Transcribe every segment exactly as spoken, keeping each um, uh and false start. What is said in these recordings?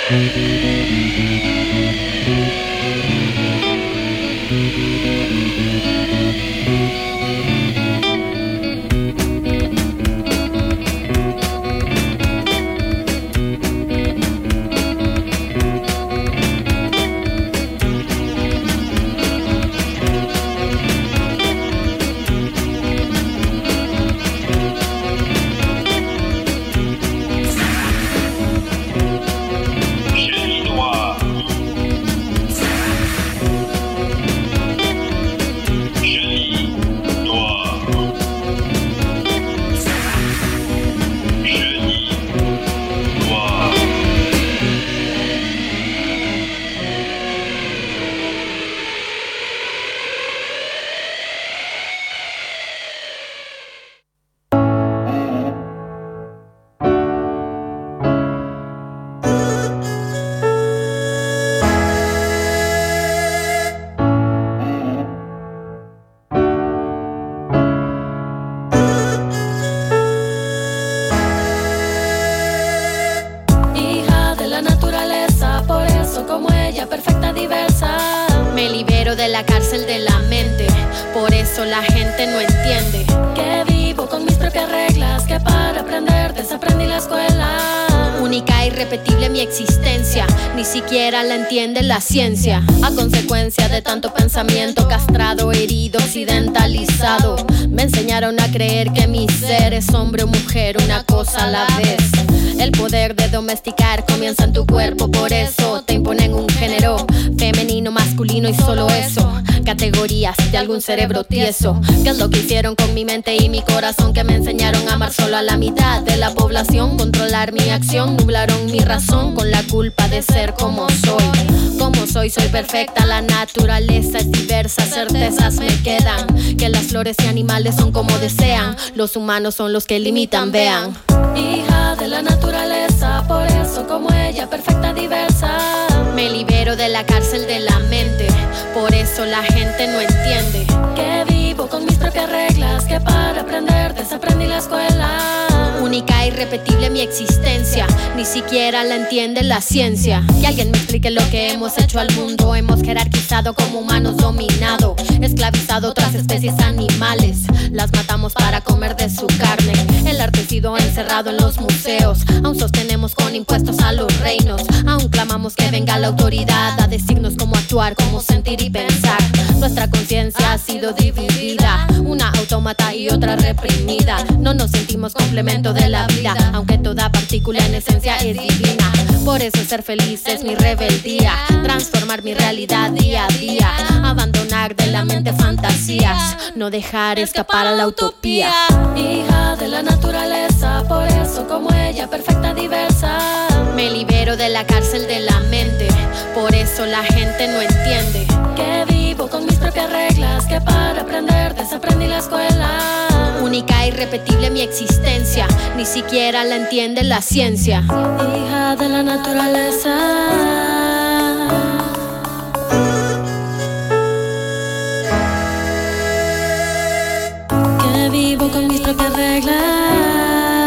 de la cárcel de la mente. Por eso la gente no entiende que vivo con mis propias reglas, que para aprender desaprendí la escuela. Única e irrepetible mi existencia, ni siquiera la entiende la ciencia. A consecuencia de tanto pensamiento castrado, herido, occidentalizado, me enseñaron a creer que mi ser es hombre o mujer, una cosa a la vez. El poder de domesticar comienza en tu cuerpo, por eso te imponen un género femenino, masculino y solo eso. Categorías de algún cerebro tieso. ¿Qué es lo que hicieron con mi mente y mi corazón? Que me enseñaron a amar solo a la mitad de la población. Controlar mi acción, nublaron mi razón con la culpa de ser como soy. Como soy, soy perfecta, la naturaleza es diversa. Certezas me quedan, que las flores y animales son como desean. Los humanos son los que limitan, vean. Hija de la naturaleza, por eso como ella, perfecta, diversa. Me libero de la cárcel de la mente, por eso la gente no entiende que vivo con mis propias reglas, que para aprender desaprendí la escuela. Única e irrepetible mi existencia, ni siquiera la entiende la ciencia. Que alguien me explique lo que hemos hecho al mundo. Hemos jerarquizado como humanos, dominado, esclavizado otras especies animales. Las matamos para comer de su carne. El arte ha sido encerrado en los museos. Aún sostenemos con impuestos a los reinos. Aún clamamos que venga la autoridad a decirnos cómo actuar, cómo sentir y pensar. Nuestra conciencia ha sido dividida, una autómata y otra reprimida. No nos sentimos complemento de la vida, aunque toda partícula en esencia es divina. Por eso ser feliz es mi rebeldía, transformar mi realidad día a día, abandonar de la mente fantasías, no dejar escapar a la utopía. Hija de la naturaleza, por eso como ella, perfecta, diversa. Me libero de la cárcel de la mente, por eso la gente no entiende que vivo con mis propias reglas, que para aprender desaprendí la escuela. Única e irrepetible mi existencia, ni siquiera la entiende la ciencia. Hija de la naturaleza, que vivo con mis propias reglas.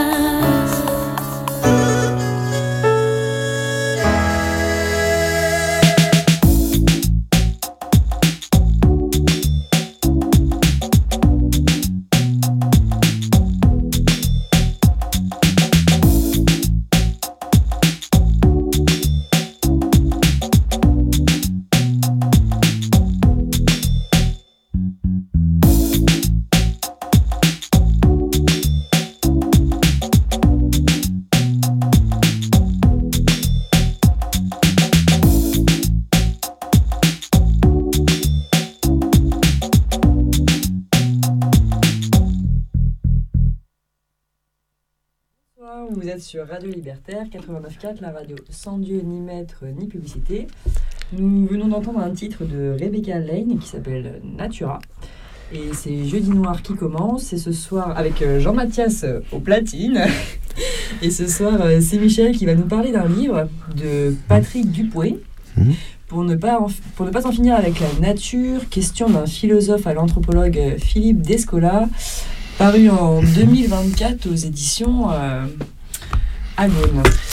Vous êtes sur Radio Libertaire quatre-vingt-neuf virgule quatre, la radio sans Dieu, ni maître, ni publicité. Nous venons d'entendre un titre de Rebecca Lane qui s'appelle Natura. Et c'est Jeudi Noir qui commence. Et ce soir, avec Jean-Mathias au platine. Et ce soir, c'est Michel qui va nous parler d'un livre de Patrick Dupoué. Mmh. Pour ne pas en, pour ne pas en finir avec la nature, question d'un philosophe à l'anthropologue Philippe Descola, paru en deux mille vingt-quatre aux éditions euh, Agone.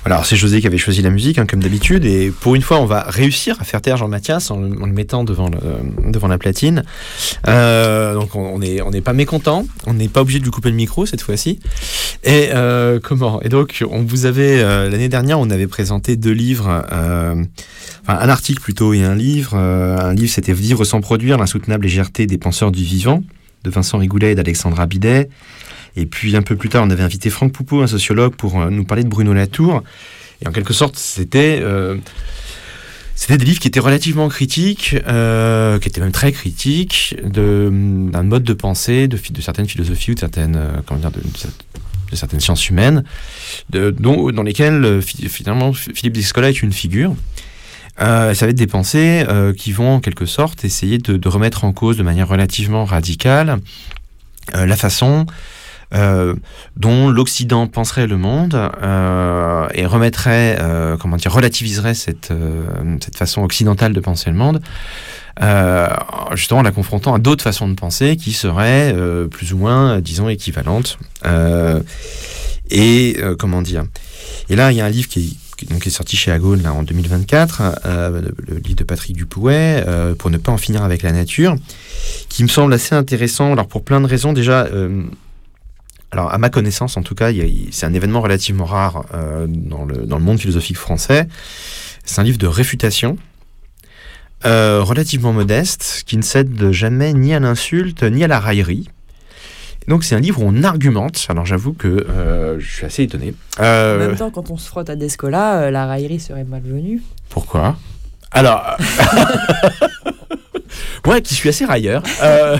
Alors, c'est José qui avait choisi la musique, hein, comme d'habitude, et pour une fois, on va réussir à faire taire Jean-Mathias en, en le mettant devant, le, devant la platine. Euh, donc, on n'est on n'est pas mécontent, on n'est pas obligé de lui couper le micro cette fois-ci. Et euh, comment Et donc, on vous avait euh, l'année dernière, on avait présenté deux livres, euh, enfin un article plutôt et un livre. Euh, un livre, c'était Vivre sans produire, l'insoutenable légèreté des penseurs du vivant, de Vincent Rigoulet et d'Alexandra Bidet. Et puis un peu plus tard, on avait invité Franck Poupeau, un sociologue, pour euh, nous parler de Bruno Latour. Et en quelque sorte, c'était, euh, c'était des livres qui étaient relativement critiques, euh, qui étaient même très critiques, de, d'un mode de pensée, de, de certaines philosophies ou de certaines, euh, comment dire, de, de certaines sciences humaines, de, dont, dans lesquelles euh, finalement Philippe Descola est une figure. Euh, ça va être des pensées euh, qui vont en quelque sorte essayer de, de remettre en cause de manière relativement radicale euh, la façon Euh, dont l'Occident penserait le monde euh, et remettrait, euh, comment dire, relativiserait cette, euh, cette façon occidentale de penser le monde, euh, justement en la confrontant à d'autres façons de penser qui seraient euh, plus ou moins, disons, équivalentes. Euh, et euh, comment dire Et là, il y a un livre qui est, donc, qui est sorti chez Agone là, en deux mille vingt-quatre, euh, le, le livre de Patrick Dupouet, euh, Pour ne pas en finir avec la nature, qui me semble assez intéressant. Alors pour plein de raisons, déjà. Euh, Alors, à ma connaissance, en tout cas, il y a, c'est un événement relativement rare euh, dans, le, dans le monde philosophique français. C'est un livre de réfutation, euh, relativement modeste, qui ne cède jamais ni à l'insulte, ni à la raillerie. Donc, c'est un livre où on argumente. Alors, j'avoue que euh, je suis assez étonné. Euh, en même temps, quand on se frotte à Descola, euh, la raillerie serait malvenue. Pourquoi ? Alors, moi qui suis assez railleur... Euh...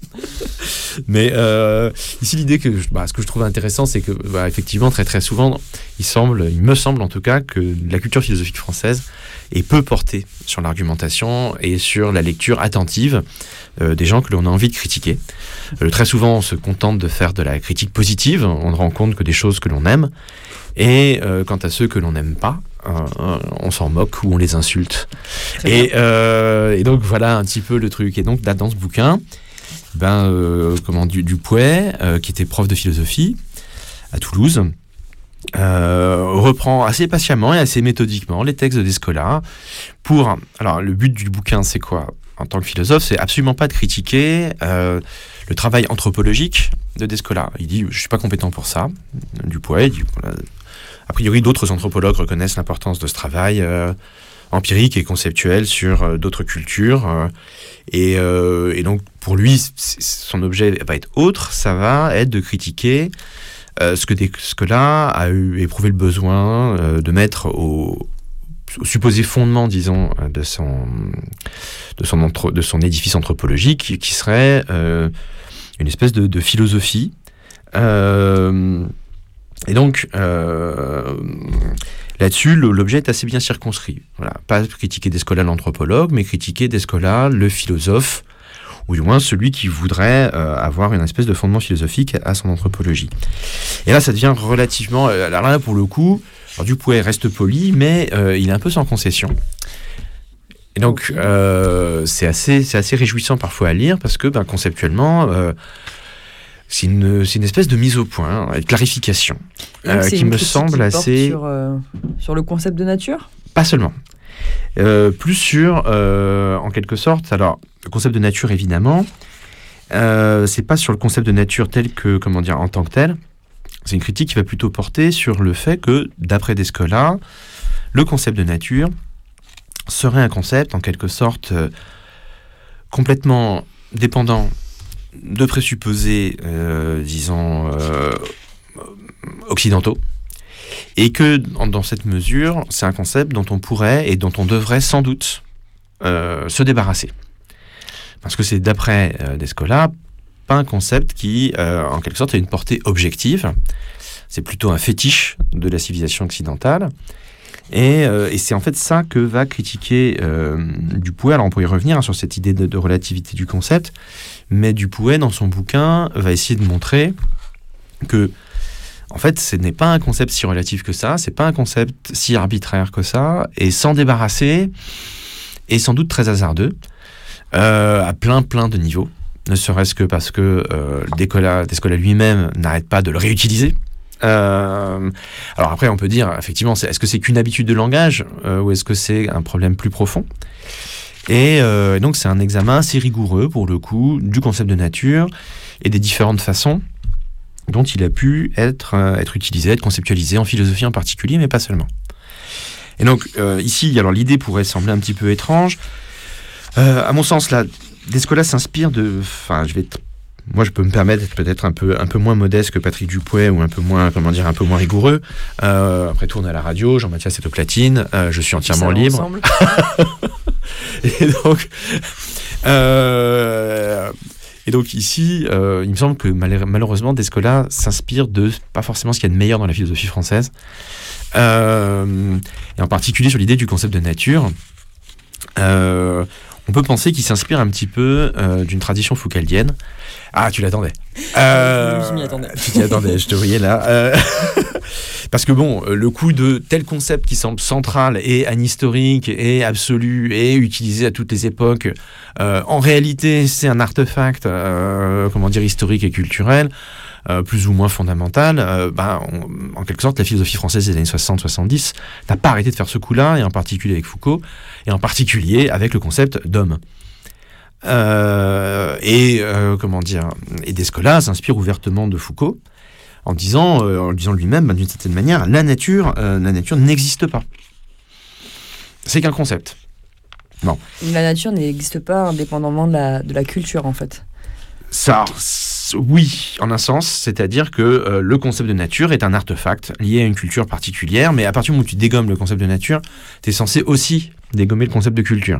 Mais euh, ici l'idée que bah, ce que je trouve intéressant, c'est que bah, effectivement très très souvent il semble, il me semble en tout cas que la culture philosophique française est peu portée sur l'argumentation et sur la lecture attentive euh, des gens que l'on a envie de critiquer. Euh, très souvent on se contente de faire de la critique positive, on ne rend compte que des choses que l'on aime, et euh, quant à ceux que l'on n'aime pas, euh, on s'en moque ou on les insulte. Et, euh, et donc voilà un petit peu le truc. Et donc là, dans ce bouquin, Ben, euh, comment, du, Dupouet, euh, qui était prof de philosophie à Toulouse, euh, reprend assez patiemment et assez méthodiquement les textes de Descola pour... Alors, le but du bouquin, c'est quoi ? En tant que philosophe, c'est absolument pas de critiquer euh, le travail anthropologique de Descola. Il dit, je suis pas compétent pour ça. Dupouet, il dit, voilà, a priori, d'autres anthropologues reconnaissent l'importance de ce travail euh, empirique et conceptuel sur euh, d'autres cultures. Euh, et, euh, et donc, pour lui, son objet va être autre. Ça va être de critiquer euh, ce que Descola a eu éprouvé le besoin euh, de mettre au, au supposé fondement, disons, de son, de son, anthro, de son édifice anthropologique, qui, qui serait euh, une espèce de, de philosophie. Euh, et donc... Euh, Là-dessus, l'objet est assez bien circonscrit. Voilà. Pas critiquer Descola l'anthropologue, mais critiquer Descola le philosophe, ou du moins celui qui voudrait euh, avoir une espèce de fondement philosophique à son anthropologie. Et là, ça devient relativement... Euh, alors là, pour le coup, alors Dupouet reste poli, mais euh, il est un peu sans concession. Et donc, euh, c'est assez, c'est assez réjouissant parfois à lire, parce que ben, conceptuellement... Euh, C'est une, c'est une espèce de mise au point, de clarification, euh, qui me semble qui assez... Sur, euh, sur le concept de nature ? Pas seulement. Euh, plus sur, euh, en quelque sorte, alors, le concept de nature, évidemment, euh, c'est pas sur le concept de nature tel que, comment dire, en tant que tel. C'est une critique qui va plutôt porter sur le fait que, d'après Descola, le concept de nature serait un concept, en quelque sorte, euh, complètement dépendant de présupposés, euh, disons, euh, occidentaux, et que dans, dans cette mesure, c'est un concept dont on pourrait et dont on devrait sans doute euh, se débarrasser. Parce que c'est, d'après euh, Descola, pas un concept qui, euh, en quelque sorte, a une portée objective. C'est plutôt un fétiche de la civilisation occidentale. Et, euh, et c'est en fait ça que va critiquer euh, Dupouet. Alors on peut y revenir hein, sur cette idée de, de relativité du concept, mais Dupouet, dans son bouquin, va essayer de montrer que, en fait, ce n'est pas un concept si relatif que ça, c'est pas un concept si arbitraire que ça, et s'en débarrasser est sans doute très hasardeux, euh, à plein plein de niveaux, ne serait-ce que parce que euh, Descola, Descola lui-même n'arrête pas de le réutiliser. Euh, alors après, on peut dire, effectivement, c'est, est-ce que c'est qu'une habitude de langage euh, ou est-ce que c'est un problème plus profond ? Et euh, donc, c'est un examen assez rigoureux, pour le coup, du concept de nature et des différentes façons dont il a pu être, euh, être utilisé, être conceptualisé en philosophie en particulier, mais pas seulement. Et donc, euh, ici, alors l'idée pourrait sembler un petit peu étrange. Euh, à mon sens, là, Descola s'inspire de... Enfin, je vais... T- Moi, je peux me permettre d'être peut-être un peu, un peu moins modeste que Patrick Dupouet ou un peu moins, comment dire, un peu moins rigoureux. Euh, après tout, on est à la radio, Jean-Mathias est au platine, euh, je suis entièrement libre. et donc, euh, et donc ici, euh, il me semble que malheureusement, Descola s'inspire de pas forcément ce qu'il y a de meilleur dans la philosophie française, euh, et en particulier sur l'idée du concept de nature. Euh, on peut penser qu'il s'inspire un petit peu euh, d'une tradition foucaldienne. Ah, tu l'attendais. Euh, je m'y attendais. Tu t'y attendais, je te voyais là. Euh, parce que bon, le coup de tel concept qui semble central et anhistorique et absolu et utilisé à toutes les époques, euh, en réalité, c'est un artefact, euh, comment dire, historique et culturel, euh, plus ou moins fondamental. Euh, ben, on, en quelque sorte, la philosophie française des années soixante soixante-dix n'a pas arrêté de faire ce coup-là, et en particulier avec Foucault, et en particulier avec le concept d'homme. Euh, et euh, comment dire, et Descola s'inspire ouvertement de Foucault en disant, euh, en disant lui-même, ben, d'une certaine manière, la nature, euh, la nature n'existe pas. C'est qu'un concept. Non. La nature n'existe pas indépendamment de la, de la culture, en fait. Ça, oui, en un sens, c'est-à-dire que euh, le concept de nature est un artefact lié à une culture particulière, mais à partir du moment où tu dégommes le concept de nature, tu es censé aussi dégommer le concept de culture.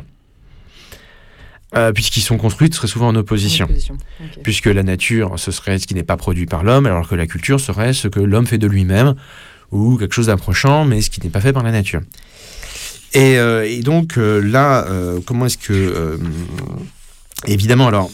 Euh, puisqu'ils sont construits très souvent en opposition. En opposition. Okay. Puisque la nature, ce serait ce qui n'est pas produit par l'homme, alors que la culture serait ce que l'homme fait de lui-même, ou quelque chose d'approchant, mais ce qui n'est pas fait par la nature. Et, euh, et donc, euh, là, euh, comment est-ce que... Euh, évidemment, alors,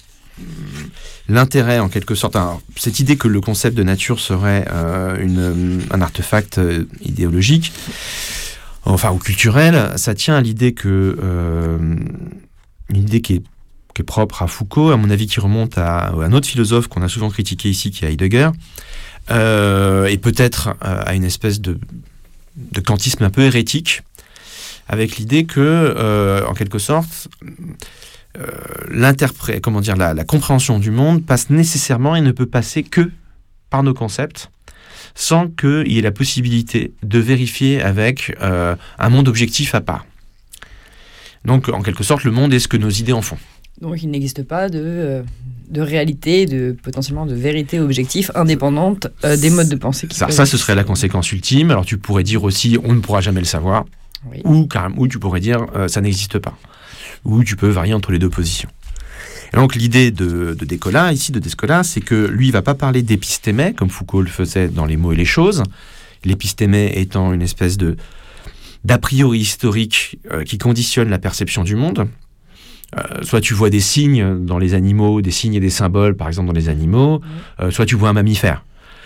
l'intérêt, en quelque sorte, alors, cette idée que le concept de nature serait euh, une, un artefact euh, idéologique, enfin, ou culturel, ça tient à l'idée que... Euh, une idée qui est, qui est propre à Foucault, à mon avis, qui remonte à, à un autre philosophe qu'on a souvent critiqué ici, qui est Heidegger, euh, et peut-être euh, à une espèce de, de kantisme un peu hérétique, avec l'idée que, euh, en quelque sorte, euh, l'interprète, comment dire, la, la compréhension du monde passe nécessairement et ne peut passer que par nos concepts, sans qu'il y ait la possibilité de vérifier avec euh, un monde objectif à part. Donc, en quelque sorte, le monde est ce que nos idées en font. Donc, il n'existe pas de, euh, de réalité, de, potentiellement de vérité objective indépendante euh, des modes de pensée. Qui ça, ça, ce serait la conséquence ultime. Alors, tu pourrais dire aussi, on ne pourra jamais le savoir. Oui. Ou, carrément, ou tu pourrais dire, euh, ça n'existe pas. Ou tu peux varier entre les deux positions. Et donc, l'idée de, de Descola, ici, de Descola, c'est que lui, il ne va pas parler d'épistémé, comme Foucault le faisait dans Les mots et les choses. L'épistémé étant une espèce de... d'a priori historique euh, qui conditionne la perception du monde. Euh, soit tu vois des signes dans les animaux, des signes et des symboles, par exemple, dans les animaux, euh, soit tu vois un mammifère.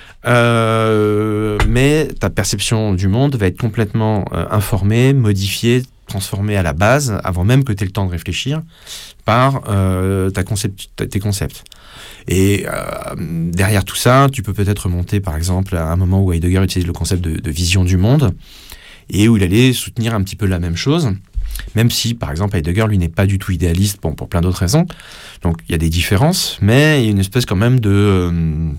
Euh, mais ta perception du monde va être complètement euh, informée, modifiée, transformée à la base, avant même que tu aies le temps de réfléchir, par euh, ta concept, ta, tes concepts. Et euh, derrière tout ça, tu peux peut-être remonter, par exemple, à un moment où Heidegger utilise le concept de, de vision du monde, et où il allait soutenir un petit peu la même chose, même si, par exemple, Heidegger, lui, n'est pas du tout idéaliste, bon, pour plein d'autres raisons. Donc, il y a des différences, mais il y a une espèce quand même de, euh,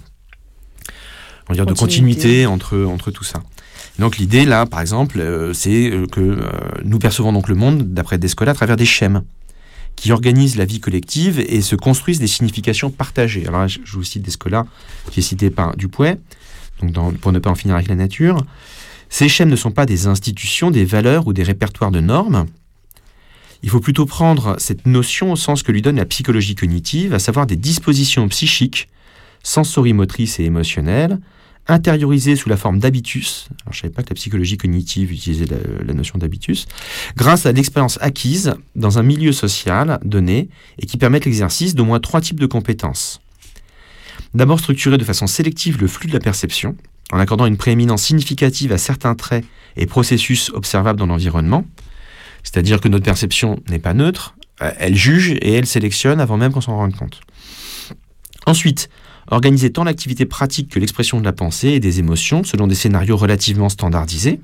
on va dire, de continuité entre, entre tout ça. Donc, l'idée, là, par exemple, euh, c'est que euh, nous percevons donc le monde, d'après Descola, à travers des schèmes qui organisent la vie collective et se construisent des significations partagées. Alors là, je vous cite Descola, qui est cité par Dupouet, donc dans, pour ne pas en finir avec la nature. Ces schèmes ne sont pas des institutions, des valeurs ou des répertoires de normes. Il faut plutôt prendre cette notion au sens que lui donne la psychologie cognitive, à savoir des dispositions psychiques, sensorimotrices et émotionnelles, intériorisées sous la forme d'habitus. Alors, je ne savais pas que la psychologie cognitive utilisait la, la notion d'habitus, grâce à l'expérience acquise dans un milieu social donné et qui permettent l'exercice d'au moins trois types de compétences. D'abord, structurer de façon sélective le flux de la perception, en accordant une prééminence significative à certains traits et processus observables dans l'environnement. C'est-à-dire que notre perception n'est pas neutre, elle juge et elle sélectionne avant même qu'on s'en rende compte. Ensuite, organiser tant l'activité pratique que l'expression de la pensée et des émotions selon des scénarios relativement standardisés.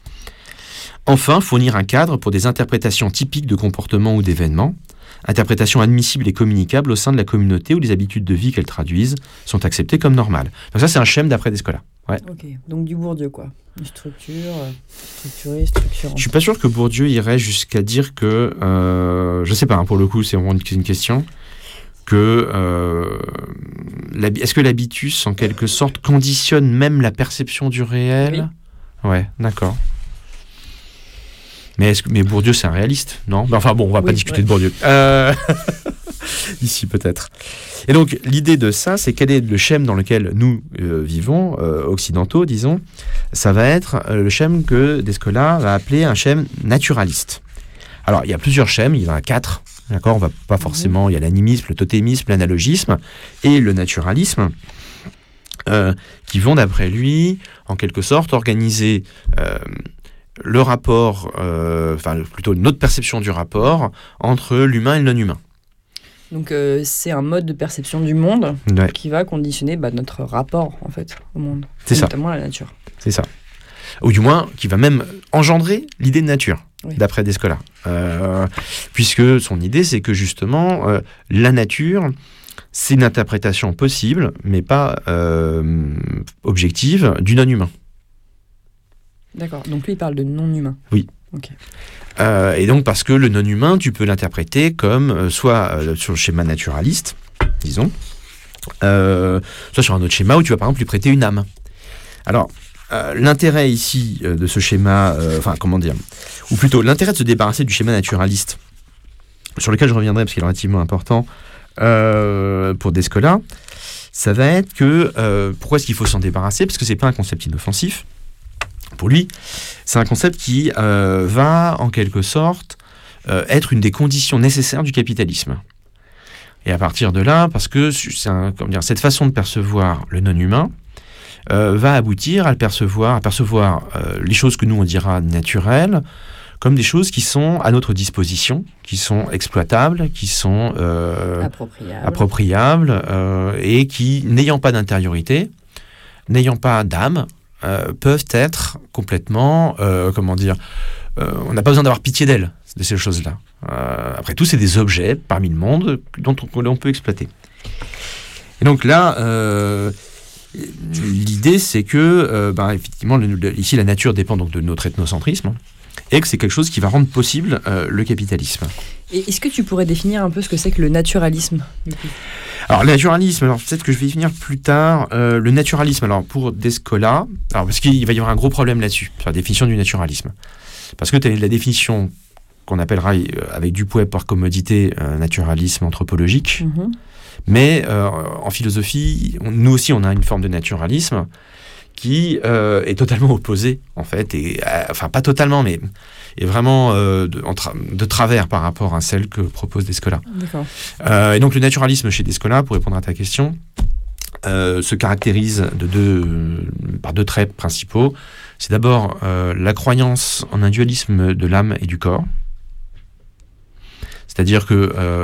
Enfin, fournir un cadre pour des interprétations typiques de comportements ou d'événements, interprétations admissibles et communicables au sein de la communauté où les habitudes de vie qu'elles traduisent sont acceptées comme normales. Donc ça, c'est un schème d'après Descola. Ouais. Ok, donc du Bourdieu, quoi. Une structure, euh, structurée, structurante. Je suis pas sûr que Bourdieu irait jusqu'à dire que, euh, je sais pas, hein, pour le coup, c'est vraiment une question, que euh, est-ce que l'habitus, en quelque sorte, conditionne même la perception du réel ? Oui. Ouais, d'accord. Mais, est-ce que, mais Bourdieu, c'est un réaliste, non ? ben, Enfin bon, on va oui, pas discuter ouais. de Bourdieu. Euh... Ici, peut-être. Et donc, l'idée de ça, c'est quel est le schème dans lequel nous euh, vivons, euh, occidentaux, disons. Ça va être euh, le schème que Descola va appeler un schème naturaliste. Alors, il y a plusieurs schèmes, il y en a quatre. D'accord ? On va pas forcément... Il y a l'animisme, le totémisme, l'analogisme et le naturalisme. Euh, qui vont, d'après lui, en quelque sorte, organiser... Euh, le rapport, euh, enfin plutôt notre perception du rapport entre l'humain et le non-humain. Donc euh, c'est un mode de perception du monde ouais. qui va conditionner bah, notre rapport en fait au monde, c'est notamment ça. à la nature. C'est ça. Ou du moins qui va même engendrer l'idée de nature, oui. d'après Descola. Euh, puisque son idée c'est que justement euh, la nature c'est une interprétation possible mais pas euh, objective du non-humain. D'accord, donc lui il parle de non-humain. Oui. Ok. Euh, et donc parce que le non-humain, tu peux l'interpréter comme euh, soit euh, sur le schéma naturaliste, disons, euh, soit sur un autre schéma où tu vas par exemple lui prêter une âme. Alors, euh, l'intérêt ici euh, de ce schéma, euh, enfin comment dire, ou plutôt l'intérêt de se débarrasser du schéma naturaliste, sur lequel je reviendrai parce qu'il est relativement important euh, pour Descola, ça va être que, euh, pourquoi est-ce qu'il faut s'en débarrasser ? Parce que c'est pas un concept inoffensif. Pour lui, c'est un concept qui euh, va, en quelque sorte, euh, être une des conditions nécessaires du capitalisme. Et à partir de là, parce que c'est un, comment dire, cette façon de percevoir le non-humain euh, va aboutir à le percevoir, à percevoir euh, les choses que nous on dira naturelles, comme des choses qui sont à notre disposition, qui sont exploitables, qui sont euh, appropriables, appropriables euh, et qui, n'ayant pas d'intériorité, n'ayant pas d'âme, Euh, peuvent être complètement, euh, comment dire, euh, on n'a pas besoin d'avoir pitié d'elles, de ces choses-là. Euh, après tout, c'est des objets parmi le monde dont on, on peut exploiter. Et donc là, euh, l'idée, c'est que, euh, ben, effectivement, le, le, ici, la nature dépend donc de notre ethnocentrisme, hein, et que c'est quelque chose qui va rendre possible euh, le capitalisme. Et est-ce que tu pourrais définir un peu ce que c'est que le naturalisme du coup ? Alors, le naturalisme, alors peut-être que je vais y finir plus tard. Euh, le naturalisme, alors pour Descola, alors parce qu'il va y avoir un gros problème là-dessus, sur la définition du naturalisme. Parce que tu as la définition qu'on appellera avec Dupuy par commodité euh, naturalisme anthropologique. Mm-hmm. Mais euh, en philosophie, on, nous aussi, on a une forme de naturalisme qui euh, est totalement opposée, en fait, et, euh, enfin pas totalement, mais est vraiment euh, de, tra- de travers par rapport à celle que propose Descola. D'accord. Euh, et donc le naturalisme chez Descola, pour répondre à ta question, euh, se caractérise de deux, par deux traits principaux. C'est d'abord euh, la croyance en un dualisme de l'âme et du corps. C'est-à-dire que euh,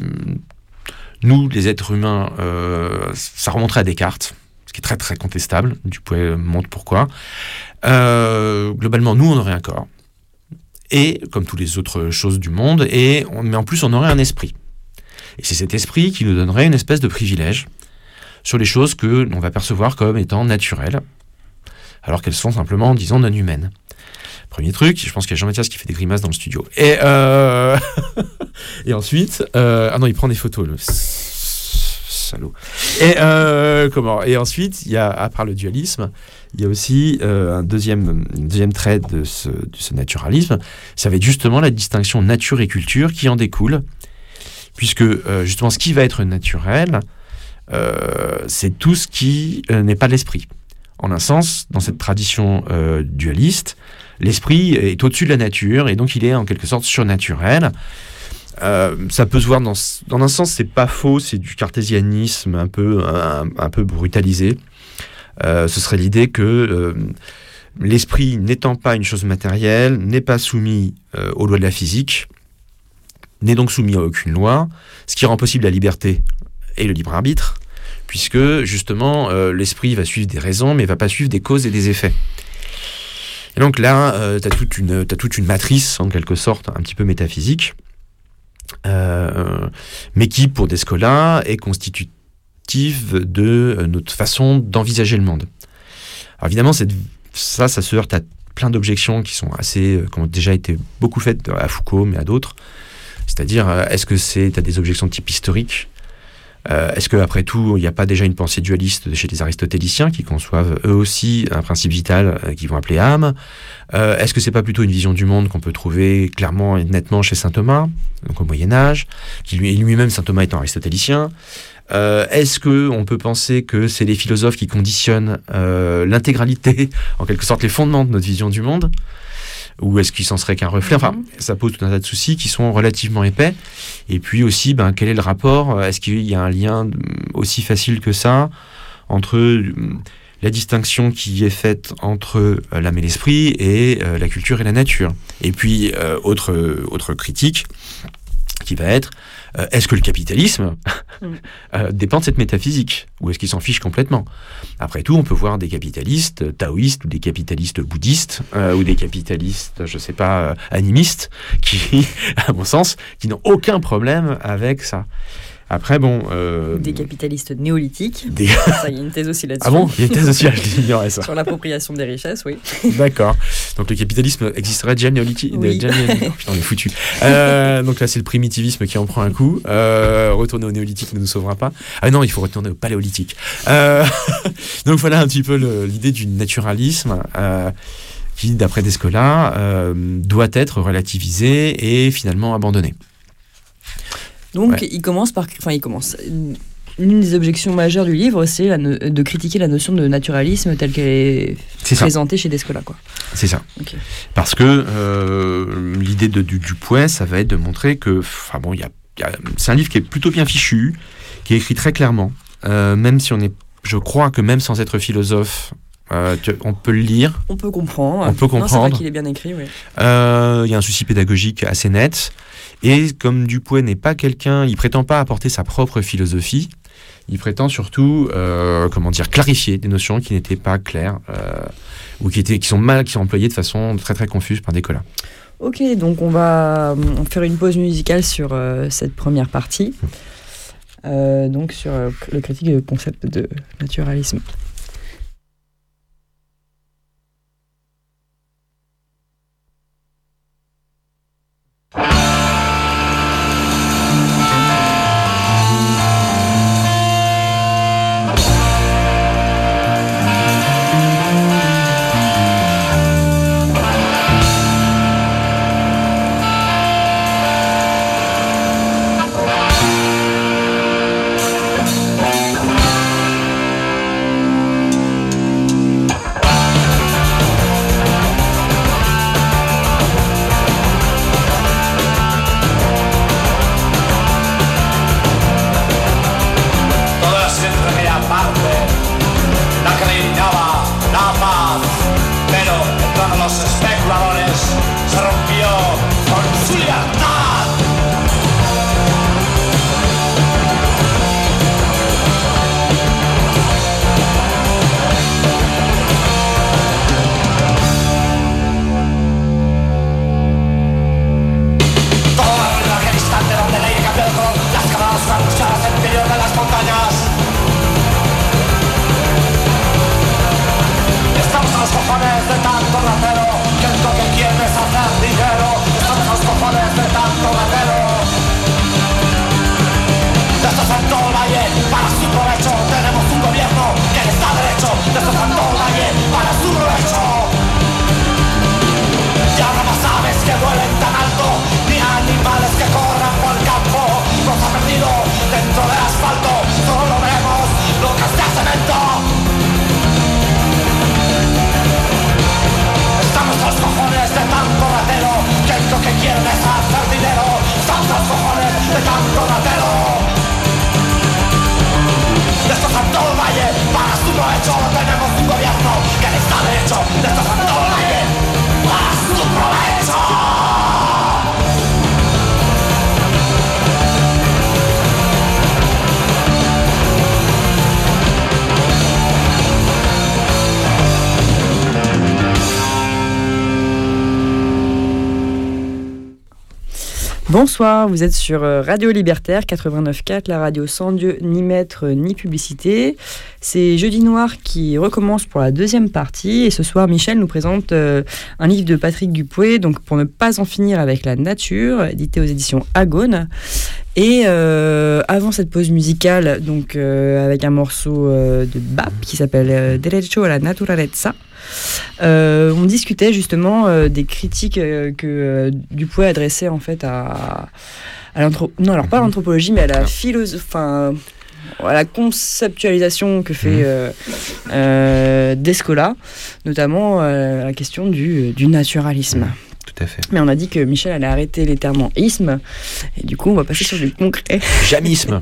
nous, les êtres humains, euh, ça remonterait à Descartes, ce qui est très très contestable, Dupuy montre pourquoi. Euh, globalement, nous, on aurait un corps. Et, comme toutes les autres choses du monde, et on, mais en plus on aurait un esprit. Et c'est cet esprit qui nous donnerait une espèce de privilège sur les choses que l'on va percevoir comme étant naturelles, alors qu'elles sont simplement, disons, non humaines. Premier truc, je pense qu'il y a Jean-Mathias qui fait des grimaces dans le studio. Et, euh... et ensuite, euh... ah non, il prend des photos, le salaud. Et, euh... Comment et ensuite, il y a, à part le dualisme, il y a aussi euh, un deuxième, une deuxième trait de ce, de ce naturalisme. Ça va être justement la distinction nature et culture qui en découle, puisque euh, justement ce qui va être naturel, euh, c'est tout ce qui euh, n'est pas l'esprit. En un sens, dans cette tradition euh, dualiste, l'esprit est au-dessus de la nature et donc il est en quelque sorte surnaturel. Euh, ça peut se voir dans, dans un sens, c'est pas faux, c'est du cartésianisme un peu, un, un peu brutalisé. Euh, ce serait l'idée que euh, l'esprit n'étant pas une chose matérielle, n'est pas soumis euh, aux lois de la physique, n'est donc soumis à aucune loi, ce qui rend possible la liberté et le libre arbitre, puisque justement euh, l'esprit va suivre des raisons, mais va pas suivre des causes et des effets. Et donc là, euh, tu as toute une, t'as toute une matrice, en quelque sorte, un petit peu métaphysique, euh, mais qui, pour Descola, est constitutive de notre façon d'envisager le monde. Alors évidemment, cette, ça, ça se heurte à plein d'objections qui sont assez, euh, qui ont déjà été beaucoup faites à Foucault, mais à d'autres. C'est-à-dire, euh, est-ce que c'est, t'as des objections de type historique ? Euh, est-ce qu'après tout, il n'y a pas déjà une pensée dualiste chez les aristotéliciens qui conçoivent eux aussi un principe vital euh, qu'ils vont appeler âme ? euh, Est-ce que c'est pas plutôt une vision du monde qu'on peut trouver clairement et nettement chez saint Thomas, donc au Moyen-Âge, qui lui, lui-même, saint Thomas étant aristotélicien ? euh, Est-ce qu'on peut penser que c'est les philosophes qui conditionnent euh, l'intégralité, en quelque sorte les fondements de notre vision du monde ? Ou est-ce qu'il s'en serait qu'un reflet ? Enfin, ça pose tout un tas de soucis qui sont relativement épais. Et puis aussi, ben, quel est le rapport ? Est-ce qu'il y a un lien aussi facile que ça entre la distinction qui est faite entre l'âme et l'esprit et euh, la culture et la nature ? Et puis, euh, autre, autre critique qui va être, euh, est-ce que le capitalisme euh, dépend de cette métaphysique ? Ou est-ce qu'il s'en fiche complètement ? Après tout, on peut voir des capitalistes taoïstes ou des capitalistes bouddhistes euh, ou des capitalistes, je sais pas, euh, animistes, qui, à mon sens, qui n'ont aucun problème avec ça. Après, bon... Euh, des capitalistes néolithiques. Des... Ça, il y a une thèse aussi là-dessus. Ah bon ? Il y a une thèse aussi, je l'ignorais ça. Sur l'appropriation des richesses, oui. D'accord. Donc le capitalisme existerait déjà néolithique. Oui. Déjà néolithique. Oh, putain, on est foutu. Euh, donc là, c'est le primitivisme qui en prend un coup. Euh, retourner au néolithique ne nous sauvera pas. Ah non, il faut retourner au paléolithique. Euh, donc voilà un petit peu le, l'idée du naturalisme. Euh, qui, d'après Descola, euh, doit être relativisé et finalement abandonné. Donc, ouais. il commence par... Enfin, il commence... L'une des objections majeures du livre, c'est la no- de critiquer la notion de naturalisme telle qu'elle est, c'est présentée ça. Chez Descola, quoi. C'est ça. Okay. Parce que euh, l'idée de, du, du point, ça va être de montrer que... Enfin bon, y a, y a, c'est un livre qui est plutôt bien fichu, qui est écrit très clairement, euh, même si on est... Je crois que même sans être philosophe, euh, tu, on peut le lire. On peut comprendre. On peut comprendre. Non, c'est pas qu'il est bien écrit, oui. Euh, y a un souci pédagogique assez net. Et comme Dupuy n'est pas quelqu'un, il prétend pas apporter sa propre philosophie, il prétend surtout, euh, comment dire, clarifier des notions qui n'étaient pas claires euh, ou qui étaient, qui sont mal, qui sont employées de façon très très confuse par Descola. Ok, donc on va faire une pause musicale sur euh, cette première partie, euh, donc sur euh, le critique du concept de naturalisme. De tanto ratero, que es lo que quieres hacer dinero. Estamos a los cojones de tanto Bonsoir, vous êtes sur Radio Libertaire quatre-vingt-neuf virgule quatre, la radio sans Dieu, ni maître, ni publicité. C'est Jeudi Noir qui recommence pour la deuxième partie. Et ce soir, Michel nous présente euh, un livre de Patrick Dupuy, donc Pour ne pas en finir avec la nature, édité aux éditions Agone. Et euh, avant cette pause musicale, donc euh, avec un morceau euh, de Bap qui s'appelle euh, Derecho a la Naturaleza, euh, on discutait justement euh, des critiques euh, que euh, Dupuy adressait en fait à, à l'anthropologie, non alors pas à l'anthropologie mais à la philosophie, enfin à la conceptualisation que fait euh, euh, Descola, notamment euh, la question du, du naturalisme. Tout à fait. Mais on a dit que Michel allait arrêter les termes en isme, et du coup on va passer sur du concret. Jamisme.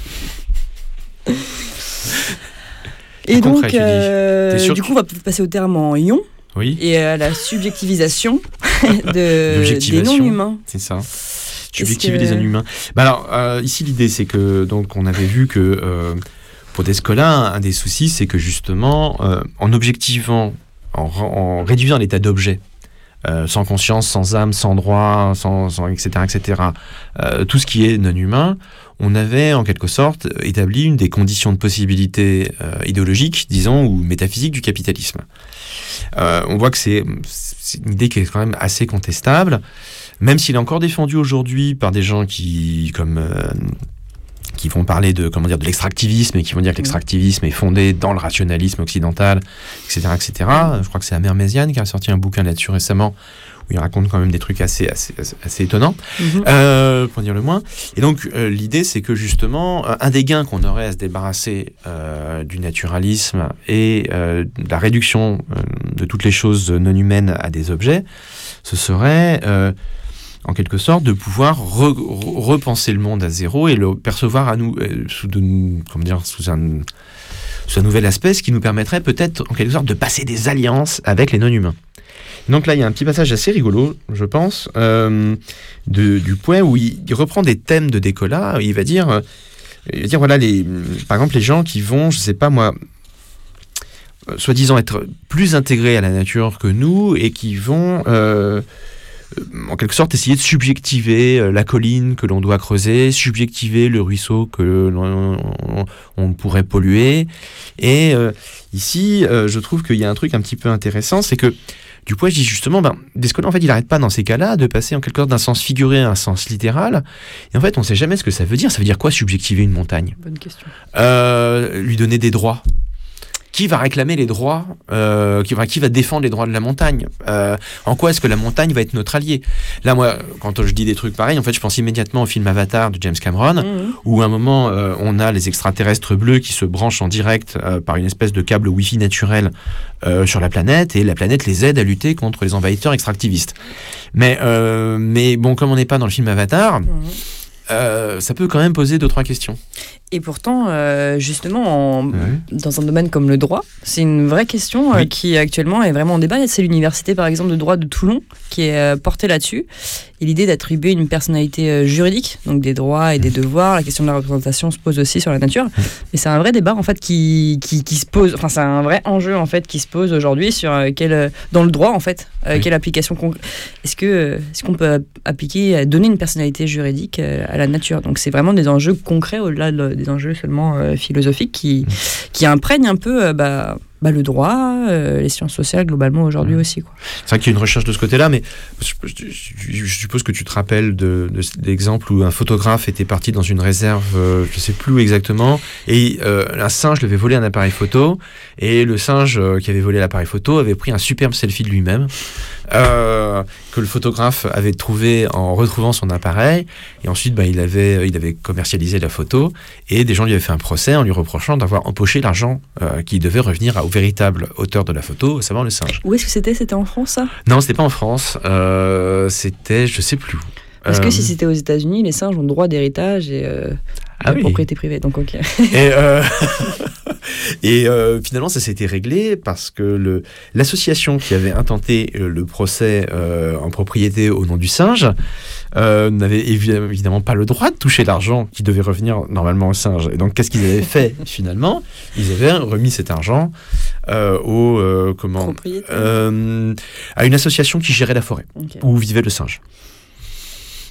Et Un donc, concret, euh, sûr du que- coup on va peut-être passer au terme en ion, Oui, et à la subjectivisation de, des L'objectivation. non-humains. c'est ça. Est-ce Subjectiver que- les non-humains. Bah alors, euh, ici, l'idée, c'est que, donc, on avait vu que, euh, pour Descola, un des soucis, c'est que, justement, euh, en objectivant, en, en réduisant l'état d'objet, euh, sans conscience, sans âme, sans droit, sans, sans et cetera, et cetera, euh, tout ce qui est non-humain, on avait, en quelque sorte, établi une des conditions de possibilité euh, idéologique, disons, ou métaphysique du capitalisme. Euh, on voit que c'est, c'est une idée qui est quand même assez contestable, même s'il est encore défendu aujourd'hui par des gens qui, comme, euh, qui vont parler de, comment dire, de l'extractivisme et qui vont dire que l'extractivisme est fondé dans le rationalisme occidental, et cetera, et cetera. Je crois que c'est Amer Méziane qui a sorti un bouquin là-dessus récemment où il raconte quand même des trucs assez, assez, assez, assez étonnants, Mhm. euh, pour dire le moins. Et donc, euh, l'idée, c'est que justement, euh, un des gains qu'on aurait à se débarrasser euh, du naturalisme et euh, de la réduction euh, de toutes les choses non humaines à des objets, ce serait, euh, en quelque sorte, de pouvoir re- re- repenser le monde à zéro et le percevoir à nous, euh, sous, de, comment dire, sous un, sous un nouvel aspect, ce qui nous permettrait peut-être, en quelque sorte, de passer des alliances avec les non-humains. Donc là, il y a un petit passage assez rigolo, je pense, euh, de, du point où il, il reprend des thèmes de Descola. Il va dire, euh, il va dire voilà, les, par exemple, les gens qui vont, je sais pas moi, euh, soi-disant être plus intégrés à la nature que nous et qui vont, euh, en quelque sorte, essayer de subjectiver euh, la colline que l'on doit creuser, subjectiver le ruisseau que l'on on, on pourrait polluer. Et euh, ici, euh, je trouve qu'il y a un truc un petit peu intéressant, c'est que Dupuy dit justement, ben, Descola, en fait, il n'arrête pas dans ces cas-là de passer en quelque sorte d'un sens figuré à un sens littéral. Et en fait, on ne sait jamais ce que ça veut dire. Ça veut dire quoi, subjectiver une montagne ? Bonne question. Euh, lui donner des droits. Qui va réclamer les droits euh, qui, va, qui va défendre les droits de la montagne euh, En quoi est-ce que la montagne va être notre allié ? Là, moi, quand je dis des trucs pareils, en fait, je pense immédiatement au film Avatar de James Cameron, Mhm. où à un moment, euh, on a les extraterrestres bleus qui se branchent en direct euh, par une espèce de câble Wi-Fi naturel euh, sur la planète, et la planète les aide à lutter contre les envahisseurs extractivistes. Mais, euh, mais bon, comme on n'est pas dans le film Avatar, Mhm. euh, ça peut quand même poser deux, trois questions. Et pourtant, euh, justement, en- Ouais. dans un domaine comme le droit, c'est une vraie question euh, Oui. qui actuellement est vraiment en débat. C'est l'université, par exemple, de droit de Toulon qui est euh, portée là-dessus. Et l'idée d'attribuer une personnalité euh, juridique, donc des droits et des devoirs, la question de la représentation se pose aussi sur la nature. Mais c'est un vrai débat, en fait, qui, qui, qui se pose, enfin, c'est un vrai enjeu, en fait, qui se pose aujourd'hui sur euh, quel, euh, dans le droit, en fait, euh, Oui. quelle application concrète. Est-ce que, euh, est-ce qu'on peut appliquer, euh, donner une personnalité juridique euh, à la nature ? Donc, c'est vraiment des enjeux concrets au-delà de- des enjeux seulement euh, philosophiques qui, qui imprègnent un peu euh, bah, bah, le droit, euh, les sciences sociales globalement aujourd'hui Mmh. aussi, quoi. C'est vrai qu'il y a une recherche de ce côté-là, mais je, je- je- je suppose que tu te rappelles de, de, l'exemple où un photographe était parti dans une réserve, euh, je ne sais plus où exactement, et euh, un singe lui avait volé un appareil photo, et le singe euh, qui avait volé l'appareil photo avait pris un superbe selfie de lui-même, euh, que le photographe avait trouvé en retrouvant son appareil, et ensuite bah, il, avait, il avait commercialisé la photo, et des gens lui avaient fait un procès en lui reprochant d'avoir empoché l'argent euh, qui devait revenir à- au véritable auteur de la photo, à savoir le singe. Où est-ce que c'était ? C'était en France, ça ? Non, c'était pas en France. Euh, c'était, je sais plus où. Parce que Euh, si c'était aux États-Unis, les singes ont droit d'héritage et euh, ah de oui. propriété privée. Donc, ok. Et, euh, et euh, finalement, ça s'était réglé parce que le, l'association qui avait intenté euh, le procès euh, en propriété au nom du singe euh, n'avait évi- évidemment pas le droit de toucher l'argent qui devait revenir normalement au singe. Et donc, qu'est-ce qu'ils avaient fait finalement ? Ils avaient remis cet argent euh, au euh, comment Propriétaire. euh, à une association qui gérait la forêt Ok. où vivait le singe.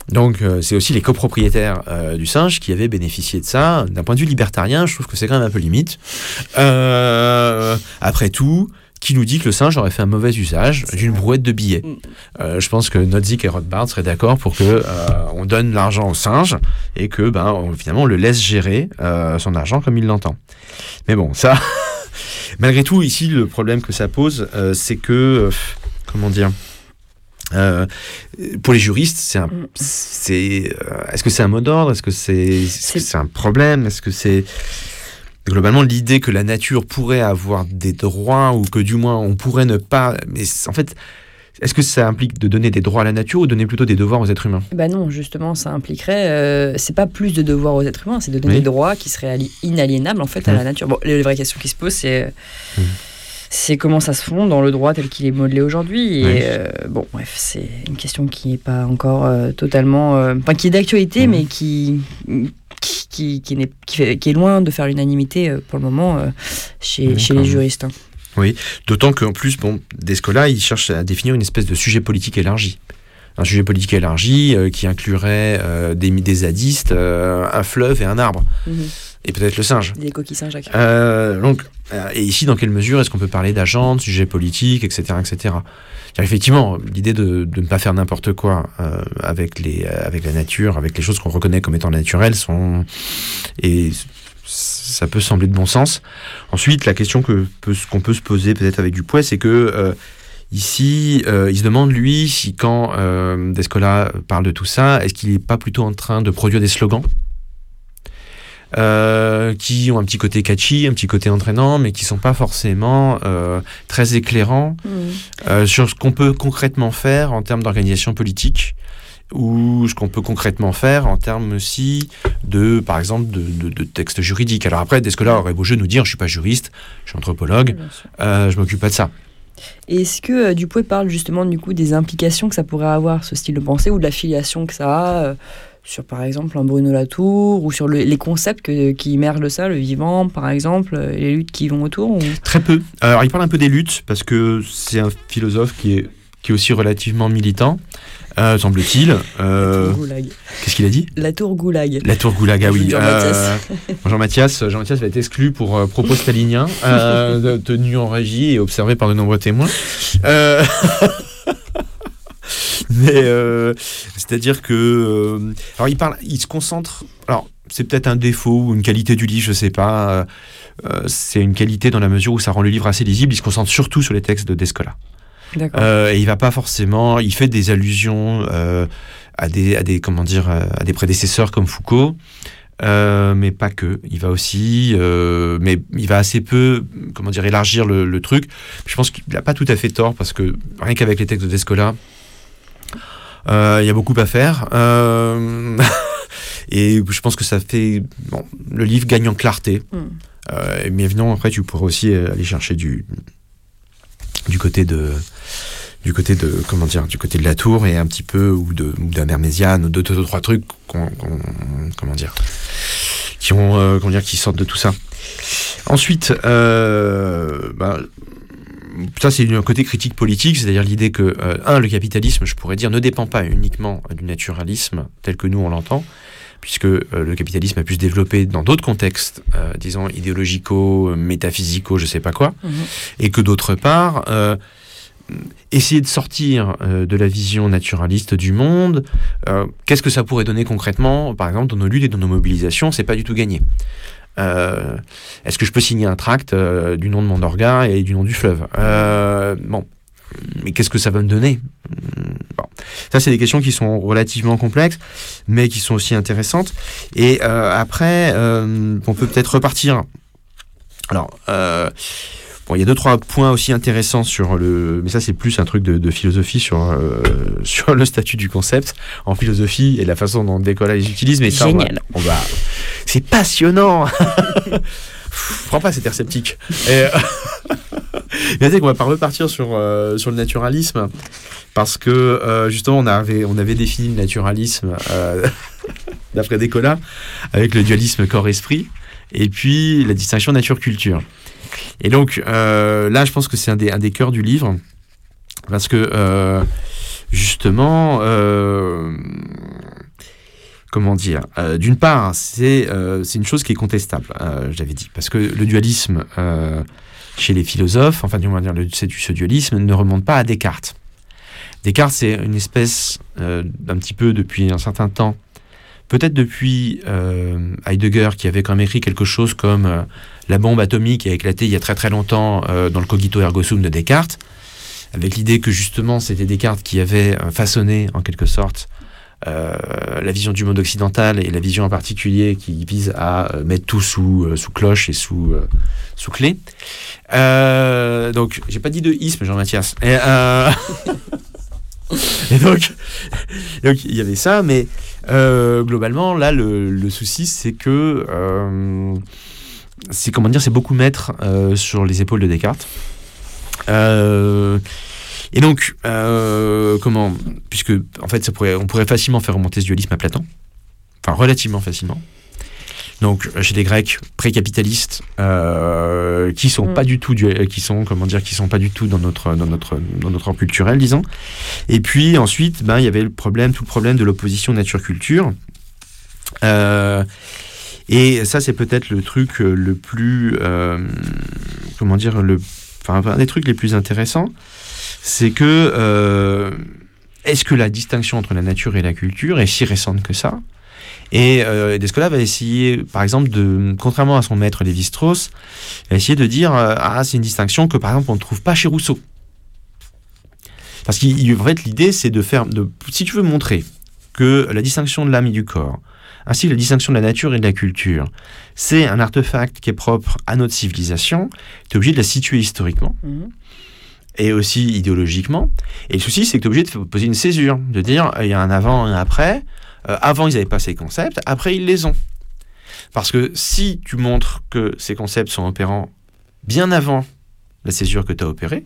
Donc, euh, c'est aussi les copropriétaires euh, du singe qui avaient bénéficié de ça. D'un point de vue libertarien, je trouve que c'est quand même un peu limite. Euh, après tout, qui nous dit que le singe aurait fait un mauvais usage d'une brouette de billets? euh, Je pense que Nozick et Rothbard seraient d'accord pour que euh, on donne l'argent au singe et que, ben, on, finalement, on le laisse gérer euh, son argent comme il l'entend. Mais bon, ça... Malgré tout, ici, le problème que ça pose, euh, c'est que... Euh, comment dire euh, pour les juristes, c'est un, c'est, euh, est-ce que c'est un mot d'ordre? Est-ce que c'est, est-ce que c'est un problème? Est-ce que c'est... Globalement, l'idée que la nature pourrait avoir des droits ou que du moins on pourrait ne pas... Mais en fait, est-ce que ça implique de donner des droits à la nature ou donner plutôt des devoirs aux êtres humains? Bah non, justement, ça impliquerait... Euh, c'est pas plus de devoirs aux êtres humains, c'est de donner oui. des droits qui seraient inaliénables en fait à mmh. la nature. Bon, les vraies questions qui se posent, c'est... Mmh. c'est comment ça se fond dans le droit tel qu'il est modelé aujourd'hui. Et oui. euh, bon, bref, c'est une question qui n'est pas encore euh, totalement... Enfin, euh, qui est d'actualité, mmh. mais qui... Qui, qui, qui, n'est, qui, fait, qui est loin de faire l'unanimité euh, pour le moment euh, chez, chez les juristes. Hein. Oui, d'autant qu'en plus, bon, Descola, il cherche à définir une espèce de sujet politique élargi. Un sujet politique élargi euh, qui inclurait euh, des, des zadistes, euh, un fleuve et un arbre. Mmh. Et peut-être le singe. Des coquilles Saint-Jacques. Euh, donc, euh, et ici, dans quelle mesure est-ce qu'on peut parler d'agents, de sujets politiques, et cetera, et cetera. Car effectivement, l'idée de, de ne pas faire n'importe quoi euh, avec, les, euh, avec la nature, avec les choses qu'on reconnaît comme étant naturelles, sont... et ça peut sembler de bon sens. Ensuite, la question que peut, qu'on peut se poser peut-être avec Dupuy, c'est que euh, ici, euh, il se demande, lui, si quand euh, Descola parle de tout ça, est-ce qu'il n'est pas plutôt en train de produire des slogans Euh, qui ont un petit côté catchy, un petit côté entraînant, mais qui sont pas forcément euh, très éclairants mmh. euh, sur ce qu'on peut concrètement faire en termes d'organisation politique ou ce qu'on peut concrètement faire en termes aussi de, par exemple, de, de, de textes juridiques. Alors après, Descola aurait beau jeu de nous dire, je suis pas juriste, je suis anthropologue, euh, je m'occupe pas de ça. Et est-ce que euh, Dupuy parle justement du coup des implications que ça pourrait avoir, ce style de pensée, ou de l'affiliation que ça a euh, sur par exemple un Bruno Latour, ou sur le, les concepts que, qui émergent de ça, le vivant par exemple, et les luttes qui vont autour ou... Très peu. Alors il parle un peu des luttes, parce que c'est un philosophe qui est, qui est aussi relativement militant, euh, semble-t-il. Euh, La tour Goulag. Qu'est-ce qu'il a dit? La tour Goulag. La tour Goulag, ah oui. Jean-Mathias. Euh, Jean-Mathias, Jean-Mathias va être exclu pour euh, propos staliniens, euh, tenu en régie et observé par de nombreux témoins. Euh... Mais euh, c'est-à-dire que euh, alors il parle, il se concentre. Alors c'est peut-être un défaut ou une qualité du livre, je sais pas. Euh, c'est une qualité dans la mesure où ça rend le livre assez lisible. Il se concentre surtout sur les textes de Descola. D'accord. Euh, et il va pas forcément. Il fait des allusions euh, à des, à des, comment dire, à des prédécesseurs comme Foucault. Euh, mais pas que. Il va aussi, euh, mais il va assez peu, comment dire, élargir le, le truc. Je pense qu'il n'a pas tout à fait tort parce que rien qu'avec les textes de Descola, il euh, y a beaucoup à faire. Euh, et je pense que ça fait, bon, le livre gagne en clarté. Mm. Euh, mais évidemment, après, tu pourrais aussi aller chercher du du côté de du côté de comment dire du côté de la tour et un petit peu ou de ou d'un Hermésiane ou deux, deux, deux trois trucs qu'on, qu'on, comment dire qui ont euh, comment dire qui sortent de tout ça. Ensuite euh, ben, ça c'est un côté critique politique, c'est-à-dire l'idée que euh, un le capitalisme, je pourrais dire, ne dépend pas uniquement du naturalisme tel que nous on l'entend, puisque euh, le capitalisme a pu se développer dans d'autres contextes, euh, disons idéologicaux, métaphysicaux, je sais pas quoi, mmh. et que d'autre part euh, essayer de sortir euh, de la vision naturaliste du monde, euh, qu'est-ce que ça pourrait donner concrètement, par exemple, dans nos luttes et dans nos mobilisations, c'est pas du tout gagné. Euh, est-ce que je peux signer un tract euh, du nom de mon orga et du nom du fleuve? euh, Bon, mais qu'est-ce que ça va me donner? Bon. Ça, c'est des questions qui sont relativement complexes, mais qui sont aussi intéressantes. Et euh, après, euh, on peut peut-être repartir. Alors, euh, bon, il y a deux trois points aussi intéressants sur le, mais ça c'est plus un truc de, de philosophie sur euh, sur le statut du concept en philosophie et la façon dont Descola les utilise. Mais ça, génial. On va, on va... c'est passionnant. Prends pas cet air sceptique. Et, mais tu sais qu'on va pas repartir sur euh, sur le naturalisme parce que euh, justement on avait on avait défini le naturalisme euh, d'après Descola avec le dualisme corps-esprit et puis la distinction nature-culture. Et donc euh, là, je pense que c'est un des, un des cœurs du livre, parce que euh, justement, euh, comment dire, euh, d'une part, c'est, euh, c'est une chose qui est contestable, euh, j'avais dit, parce que le dualisme euh, chez les philosophes, enfin, du moins dire, le, ce dualisme ne remonte pas à Descartes. Descartes, c'est une espèce euh, d'un petit peu depuis un certain temps, peut-être depuis euh, Heidegger, qui avait quand même écrit quelque chose comme euh, la bombe atomique qui a éclaté il y a très très longtemps euh, dans le Cogito ergo sum de Descartes, avec l'idée que justement c'était Descartes qui avait euh, façonné en quelque sorte euh, la vision du monde occidental et la vision en particulier qui vise à euh, mettre tout sous, euh, sous cloche et sous, euh, sous clé. Euh, donc, j'ai pas dit de isme, Jean-Mathias. Et, euh... et donc, donc, il y avait ça, mais euh, globalement, là, le, le souci, c'est que euh, c'est, comment dire, c'est beaucoup mettre euh, sur les épaules de Descartes. Euh, et donc, euh, comment, puisque en fait, ça pourrait, on pourrait facilement faire remonter ce dualisme à Platon, enfin relativement facilement. Donc, chez les Grecs pré-capitalistes, euh, qui sont mmh. pas du tout, du, qui sont, comment dire, qui sont pas du tout dans notre, dans notre, dans notre ordre culturel, disons. Et puis ensuite, ben, il y avait le problème, tout le problème de l'opposition nature-culture. Euh, et ça, c'est peut-être le truc le plus, euh, comment dire, le Enfin, un des trucs les plus intéressants, c'est que euh, est-ce que la distinction entre la nature et la culture est si récente que ça ? Et euh, Descola va essayer, par exemple, de, contrairement à son maître Lévi-Strauss, va essayer de dire euh, ah, c'est une distinction que, par exemple, on ne trouve pas chez Rousseau. Parce qu'en fait, l'idée, c'est de faire, de, si tu veux montrer que la distinction de l'âme et du corps, ainsi que la distinction de la nature et de la culture, c'est un artefact qui est propre à notre civilisation, tu es obligé de la situer historiquement, mmh. et aussi idéologiquement. Et le souci, c'est que tu es obligé de poser une césure, de dire, il y a un avant et un après. Euh, avant, ils n'avaient pas ces concepts, après, ils les ont. Parce que si tu montres que ces concepts sont opérants bien avant la césure que tu as opérée,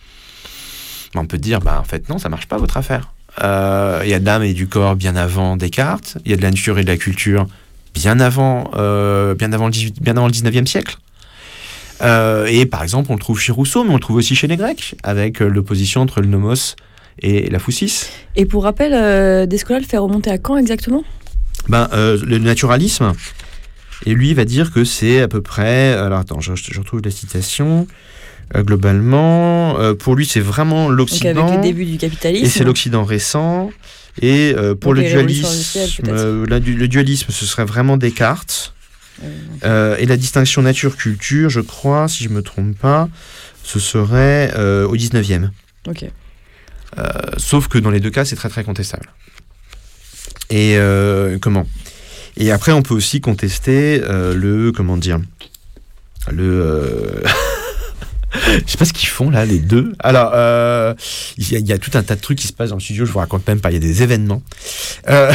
ben on peut te dire, ben, en fait, non, ça ne marche pas, votre affaire. Euh, il y a de l'âme et du corps bien avant Descartes, il y a de la nature et de la culture bien avant, euh, bien avant, le, bien avant le dix-neuvième siècle. Euh, et par exemple, on le trouve chez Rousseau, mais on le trouve aussi chez les Grecs, avec euh, l'opposition entre le nomos et la phusis. Et pour rappel, euh, Descola le fait remonter à quand exactement ? Ben, euh, le naturalisme, et lui va dire que c'est à peu près... Alors attends, je, je retrouve la citation... Euh, globalement, euh, pour lui, c'est vraiment l'Occident. Donc avec les débuts du capitalisme. Et c'est l'Occident récent. Et euh, pour Donc le dualisme, euh, la, le dualisme, ce serait vraiment Descartes. Euh, euh, et la distinction nature-culture, je crois, si je ne me trompe pas, ce serait euh, au dix-neuvième. Ok. Euh, sauf que dans les deux cas, c'est très très contestable. Et euh, comment ? Et après, on peut aussi contester euh, le, comment dire, le... Euh je sais pas ce qu'ils font là, les deux. Alors, euh, il y, y a tout un tas de trucs qui se passent dans le studio, je vous raconte même pas, il y a des événements. Euh,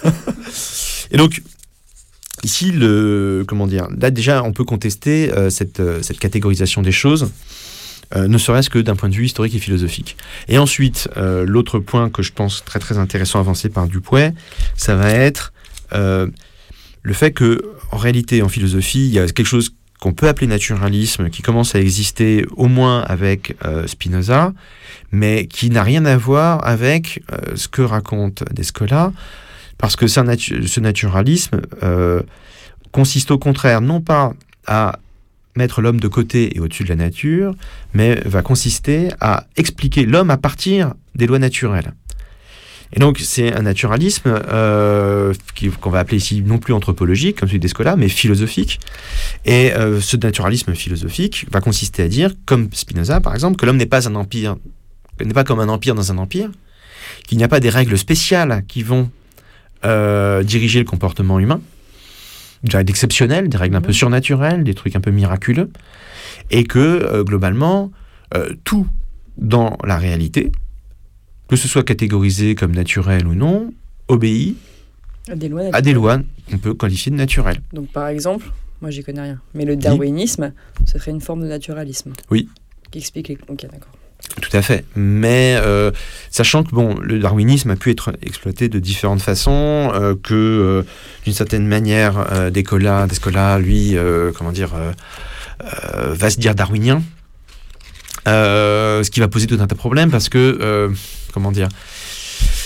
et donc, ici, le, comment dire, là déjà, on peut contester euh, cette, euh, cette catégorisation des choses, euh, ne serait-ce que d'un point de vue historique et philosophique. Et ensuite, euh, l'autre point que je pense très très intéressant avancé par Dupouet, ça va être euh, le fait que, en réalité, en philosophie, il y a quelque chose qu'on peut appeler naturalisme, qui commence à exister au moins avec euh, Spinoza, mais qui n'a rien à voir avec euh, ce que raconte Descola, parce que natu- ce naturalisme euh, consiste au contraire non pas à mettre l'homme de côté et au-dessus de la nature, mais va consister à expliquer l'homme à partir des lois naturelles. Et donc, c'est un naturalisme euh, qui, qu'on va appeler ici non plus anthropologique, comme celui d'Escola, mais philosophique. Et euh, ce naturalisme philosophique va consister à dire, comme Spinoza par exemple, que l'homme n'est pas un empire, n'est pas comme un empire dans un empire, qu'il n'y a pas des règles spéciales qui vont euh, diriger le comportement humain, des règles exceptionnelles, des règles un peu surnaturelles, des trucs un peu miraculeux, et que, euh, globalement, euh, tout dans la réalité, que ce soit catégorisé comme naturel ou non, obéit à des lois, à des lois qu'on peut qualifier de naturelles. Donc par exemple, moi j'y connais rien, mais le darwinisme, oui. Ce serait une forme de naturalisme. Oui. Qui explique les... Ok, d'accord. Tout à fait. Mais euh, sachant que bon, le darwinisme a pu être exploité de différentes façons, euh, que euh, d'une certaine manière, euh, Descola, Descola, lui, euh, comment dire, euh, euh, va se dire darwinien. Euh, ce qui va poser tout un tas de problèmes parce que, euh, comment dire,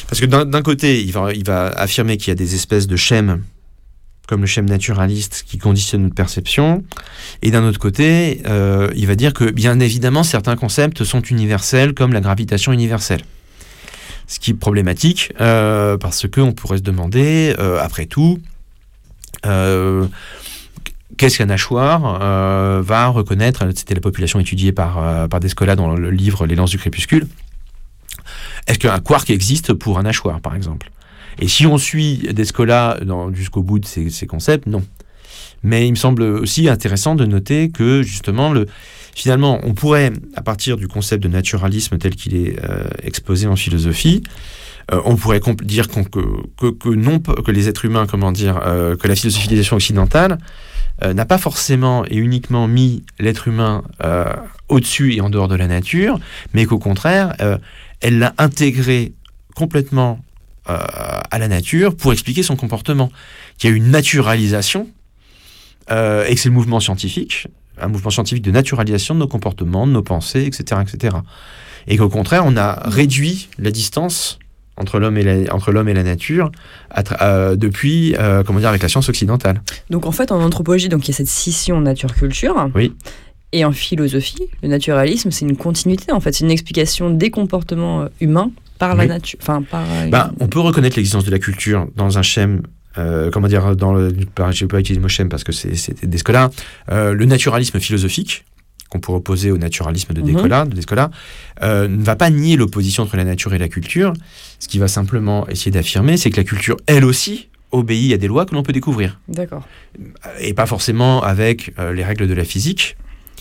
Parce que d'un, d'un côté, il va, il va affirmer qu'il y a des espèces de schèmes, comme le schème naturaliste, qui conditionnent notre perception. Et d'un autre côté, euh, il va dire que, bien évidemment, certains concepts sont universels, comme la gravitation universelle. Ce qui est problématique, euh, parce qu'on pourrait se demander, euh, après tout, euh, qu'est-ce qu'un nageoire euh, va reconnaître. C'était la population étudiée par, euh, par Descola dans le livre Les Lances du crépuscule. Est-ce qu'un quark existe pour un nageoire, par exemple ? Et si on suit Descola dans, jusqu'au bout de ces, ces concepts, non. Mais il me semble aussi intéressant de noter que, justement, le, finalement, on pourrait, à partir du concept de naturalisme tel qu'il est euh, exposé en philosophie, euh, on pourrait comp- dire qu'on, que, que, que, non, que les êtres humains, comment dire, euh, que la philosophisation occidentale euh, n'a pas forcément et uniquement mis l'être humain euh, au-dessus et en dehors de la nature, mais qu'au contraire, euh, elle l'a intégré complètement euh, à la nature pour expliquer son comportement. Qu'il y a une naturalisation, euh, et que c'est le mouvement scientifique, un mouvement scientifique de naturalisation de nos comportements, de nos pensées, et cetera, et cetera. Et qu'au contraire, on a réduit la distance entre l'homme et la, entre l'homme et la nature à tra- euh, depuis, euh, comment dire, avec la science occidentale. Donc en fait, en anthropologie, donc il y a cette scission nature-culture. Oui. Et en philosophie, le naturalisme, c'est une continuité, en fait. C'est une explication des comportements euh, humains par Oui. la nature. Enfin, par. euh, Ben, on peut reconnaître l'existence de la culture dans un schème, euh, comment dire, dans le, je vais pas utiliser le mot schème parce que c'est, c'est Descola, euh, le naturalisme philosophique, qu'on pourrait opposer au naturalisme de Descola, mm-hmm. de Descola euh, ne va pas nier l'opposition entre la nature et la culture. Ce qu'il va simplement essayer d'affirmer, c'est que la culture, elle aussi, obéit à des lois que l'on peut découvrir. D'accord. Et pas forcément avec euh, les règles de la physique.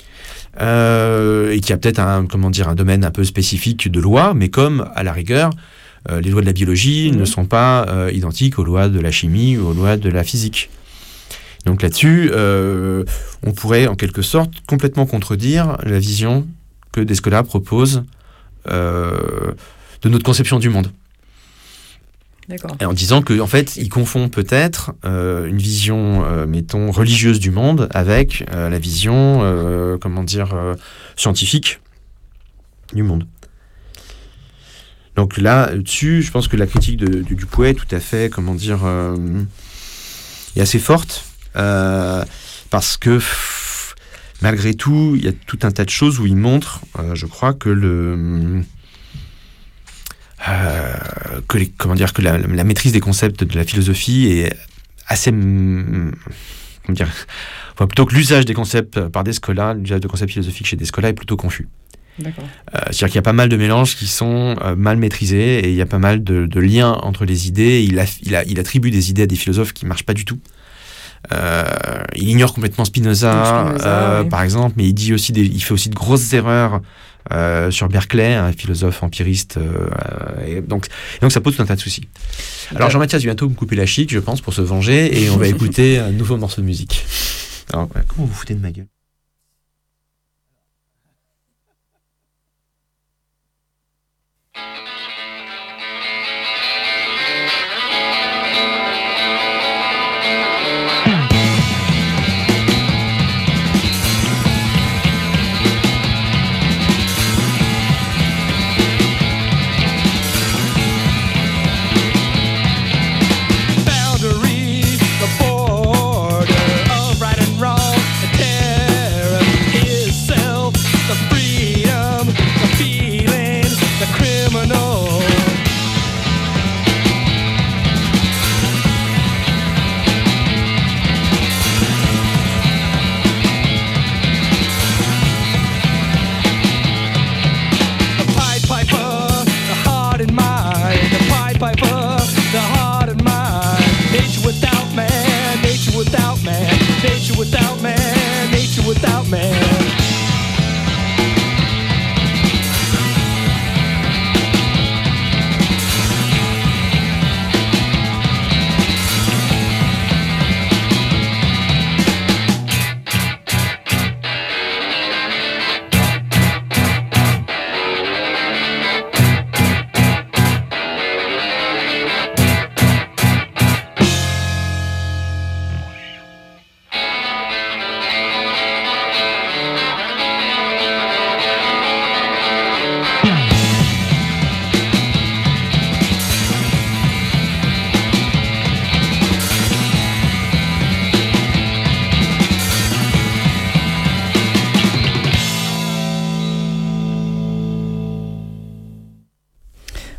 Euh, et qui a peut-être un, comment dire, un domaine un peu spécifique de loi, mais comme, à la rigueur, euh, les lois de la biologie mmh. ne sont pas euh, identiques aux lois de la chimie ou aux lois de la physique. Donc là-dessus, euh, on pourrait en quelque sorte complètement contredire la vision que Descola propose euh, de notre conception du monde. D'accord. Et en disant qu'en en fait, il confond peut-être euh, une vision, euh, mettons, religieuse du monde avec euh, la vision, euh, comment dire, euh, scientifique du monde. Donc là-dessus, je pense que la critique de, de Dupuy est tout à fait, comment dire, euh, est assez forte, euh, parce que pff, malgré tout, il y a tout un tas de choses où il montre, euh, je crois, que le... Euh, que, les, comment dire, que la, la maîtrise des concepts de la philosophie est assez... Comment dire, enfin, plutôt que l'usage des concepts par Descola, l'usage de concepts philosophiques chez Descola est plutôt confus. D'accord. Euh, c'est-à-dire qu'il y a pas mal de mélanges qui sont euh, mal maîtrisés et il y a pas mal de, de liens entre les idées. Il, a, il, a, il attribue des idées à des philosophes qui ne marchent pas du tout. Euh, il ignore complètement Spinoza, Spinoza euh, oui. par exemple, mais il, dit aussi des, il fait aussi de grosses erreurs Euh, sur Berkeley, un philosophe empiriste. Euh, et donc, et donc ça pose tout un tas de soucis. Alors Jean-Mathias va bientôt me couper la chic, je pense, pour se venger, et on va écouter un nouveau morceau de musique. Alors, comment vous foutez de ma gueule ?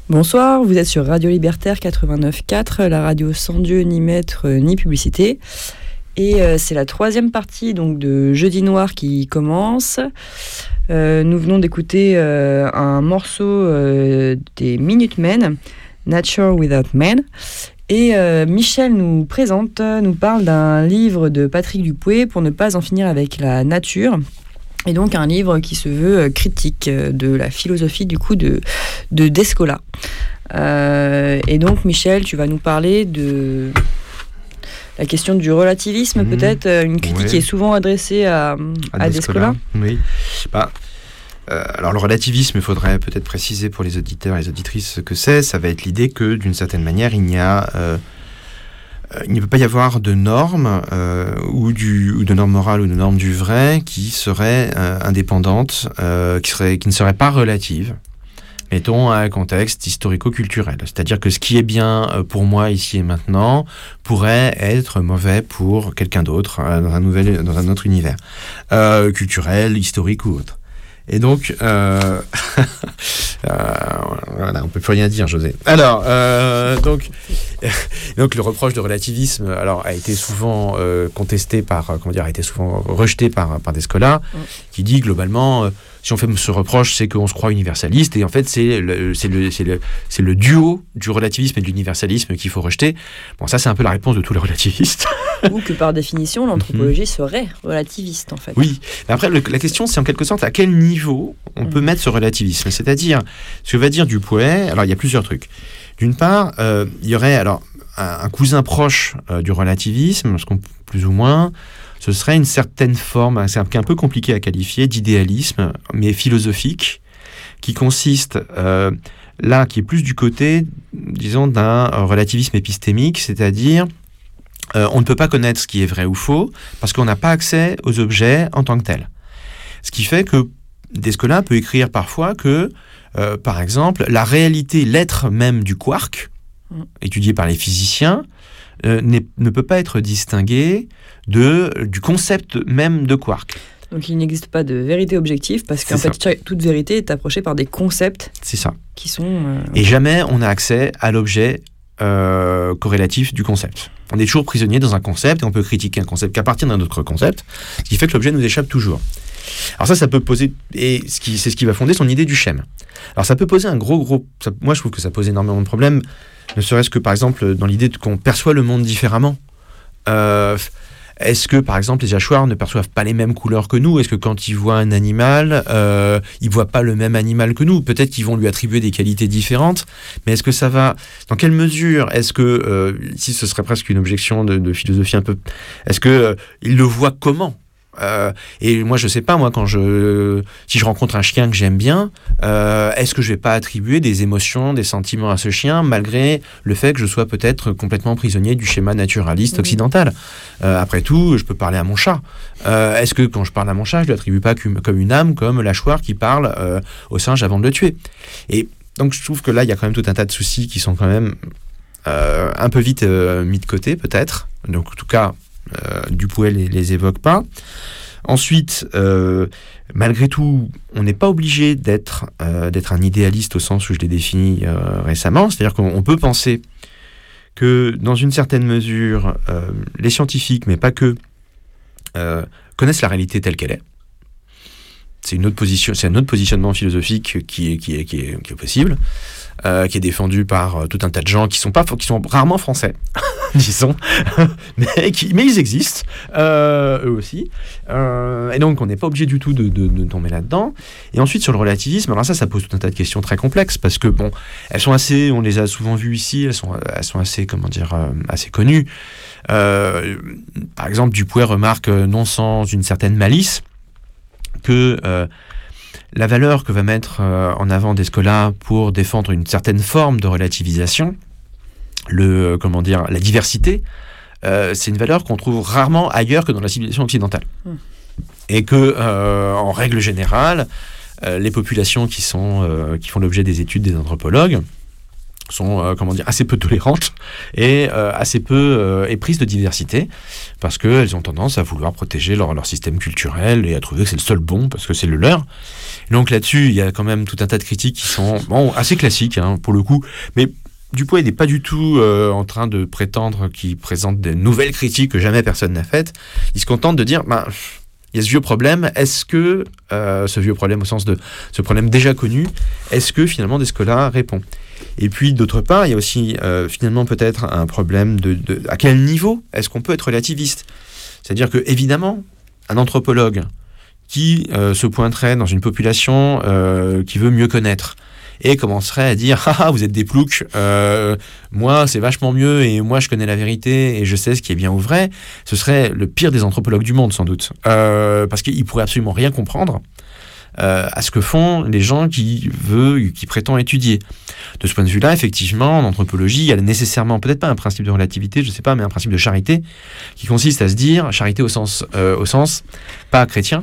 Bonsoir, vous êtes sur Radio Libertaire quatre-vingt-neuf virgule quatre, la radio sans Dieu, ni maître, ni publicité. Et euh, c'est la troisième partie donc, de Jeudi Noir qui commence. Euh, nous venons d'écouter euh, un morceau euh, des Minutemen, Nature Without Man. Et euh, Michel nous présente, nous parle d'un livre de Patrick Dupuy, Pour ne pas en finir avec la nature. Et donc un livre qui se veut critique de la philosophie du coup de, de Descola. Euh, et donc Michel, tu vas nous parler de la question du relativisme, mmh, peut-être, une critique ouais. qui est souvent adressée à, à, à Descola. Descola. Oui. Bah, euh, alors le relativisme, il faudrait peut-être préciser pour les auditeurs et les auditrices ce que c'est. Ça va être l'idée que d'une certaine manière, il n'y a... Euh, Euh, il ne peut pas y avoir de normes euh, ou, du, ou de normes morales ou de normes du vrai qui seraient euh, indépendantes, euh, qui, seraient, qui ne seraient pas relatives, mettons, à un contexte historico-culturel. C'est-à-dire que ce qui est bien pour moi ici et maintenant pourrait être mauvais pour quelqu'un d'autre euh, dans, un nouvel, dans un autre univers, euh, culturel, historique ou autre. Et donc, euh, euh, voilà, on peut plus rien dire, José. Alors, euh, donc, donc le reproche de relativisme, alors a été souvent euh, contesté par, comment dire, a été souvent rejeté par par Descola, mmh. qui dit globalement, euh, si on fait ce reproche, c'est qu'on se croit universaliste, et en fait, c'est le c'est le c'est le c'est le duo du relativisme et de l'universalisme qu'il faut rejeter. Bon, ça, c'est un peu la réponse de tous les relativistes. Ou que par définition, l'anthropologie mmh. serait relativiste, en fait. Oui. Mais après, le, la question, c'est en quelque sorte à quel niveau on mmh. peut mettre ce relativisme. C'est-à-dire, ce que va dire Dupuy, alors il y a plusieurs trucs. D'une part, euh, il y aurait alors un, un cousin proche euh, du relativisme, parce qu'on, plus ou moins, ce serait une certaine forme, c'est un, un peu compliqué à qualifier, d'idéalisme, mais philosophique, qui consiste euh, là, qui est plus du côté, disons, d'un relativisme épistémique, c'est-à-dire euh, on ne peut pas connaître ce qui est vrai ou faux, parce qu'on n'a pas accès aux objets en tant que tels. Ce qui fait que Descola peut écrire parfois que, euh, par exemple, la réalité, l'être même du quark, mmh. étudié par les physiciens, euh, ne peut pas être distingué de, du concept même de quark. Donc il n'existe pas de vérité objective, parce qu'en fait, ça. toute vérité est approchée par des concepts C'est ça. qui sont... Euh... Et jamais on a accès à l'objet euh, corrélatif du concept. On est toujours prisonnier dans un concept, et on peut critiquer un concept qu'à partir d'un autre concept, ce qui fait que l'objet nous échappe toujours. Alors ça, ça peut poser, et ce qui, c'est ce qui va fonder son idée du schème. Alors ça peut poser un gros, gros, ça, moi je trouve que ça pose énormément de problèmes, ne serait-ce que par exemple dans l'idée qu'on perçoit le monde différemment. Euh, est-ce que par exemple les hachoirs ne perçoivent pas les mêmes couleurs que nous ? Est-ce que quand ils voient un animal, euh, ils voient pas le même animal que nous ? Peut-être qu'ils vont lui attribuer des qualités différentes, mais est-ce que ça va, dans quelle mesure est-ce que, euh, ici ce serait presque une objection de, de philosophie un peu, est-ce que euh, ils le voient comment ? Euh, et moi je sais pas, moi quand je si je rencontre un chien que j'aime bien, euh, est-ce que je vais pas attribuer des émotions, des sentiments à ce chien malgré le fait que je sois peut-être complètement prisonnier du schéma naturaliste mmh. occidental. Euh, après tout, je peux parler à mon chat. Euh, est-ce que quand je parle à mon chat, je l'attribue pas comme une âme, comme l'hachoir qui parle euh, au singe avant de le tuer ? Et donc je trouve que là il y a quand même tout un tas de soucis qui sont quand même euh, un peu vite euh, mis de côté peut-être. Donc en tout cas Euh, Dupuy les, les évoque pas. Ensuite, euh, malgré tout, on n'est pas obligé d'être, euh, d'être un idéaliste au sens où je l'ai défini euh, récemment. C'est-à-dire qu'on peut penser que, dans une certaine mesure, euh, les scientifiques, mais pas que, euh, connaissent la réalité telle qu'elle est. C'est une autre position, c'est un autre positionnement philosophique qui est, qui est, qui est, qui est possible, euh, qui est défendu par euh, tout un tas de gens qui sont pas, qui sont rarement français, disons, mais, qui, mais ils existent, euh, eux aussi. Euh, et donc, on n'est pas obligé du tout de, de, de tomber là-dedans. Et ensuite, sur le relativisme, alors ça, ça pose tout un tas de questions très complexes parce que bon, elles sont assez, on les a souvent vues ici, elles sont, elles sont assez, comment dire, euh, assez connues. Euh, par exemple, Dupuy remarque, euh, non sans une certaine malice, que euh, la valeur que va mettre euh, en avant Descola pour défendre une certaine forme de relativisation, le, euh, comment dire, la diversité, euh, c'est une valeur qu'on trouve rarement ailleurs que dans la civilisation occidentale. Mmh. Et que, euh, en règle générale, euh, les populations qui, sont, euh, qui font l'objet des études des anthropologues sont euh, comment dire assez peu tolérantes et euh, assez peu euh, éprises de diversité parce qu'elles ont tendance à vouloir protéger leur, leur système culturel et à trouver que c'est le seul bon parce que c'est le leur. Et donc là-dessus, il y a quand même tout un tas de critiques qui sont bon, assez classiques hein, pour le coup, mais Dupouet n'est pas du tout euh, en train de prétendre qu'il présente des nouvelles critiques que jamais personne n'a faites. Il se contente de dire ben, il y a ce vieux problème, est-ce que, euh, ce vieux problème au sens de ce problème déjà connu, est-ce que finalement Descola répond ? Et puis d'autre part, il y a aussi euh, finalement peut-être un problème de, de à quel niveau est-ce qu'on peut être relativiste ? C'est-à-dire que évidemment, un anthropologue qui euh, se pointerait dans une population euh, qui veut mieux connaître et commencerait à dire « Ah, vous êtes des ploucs, euh, moi c'est vachement mieux et moi je connais la vérité et je sais ce qui est bien ou vrai », ce serait le pire des anthropologues du monde sans doute, euh, parce qu'il pourrait absolument rien comprendre euh, à ce que font les gens qui veulent, qui prétendent étudier. De ce point de vue-là, effectivement, en anthropologie, il y a nécessairement, peut-être pas un principe de relativité, je ne sais pas, mais un principe de charité qui consiste à se dire, charité au sens, euh, au sens pas chrétien.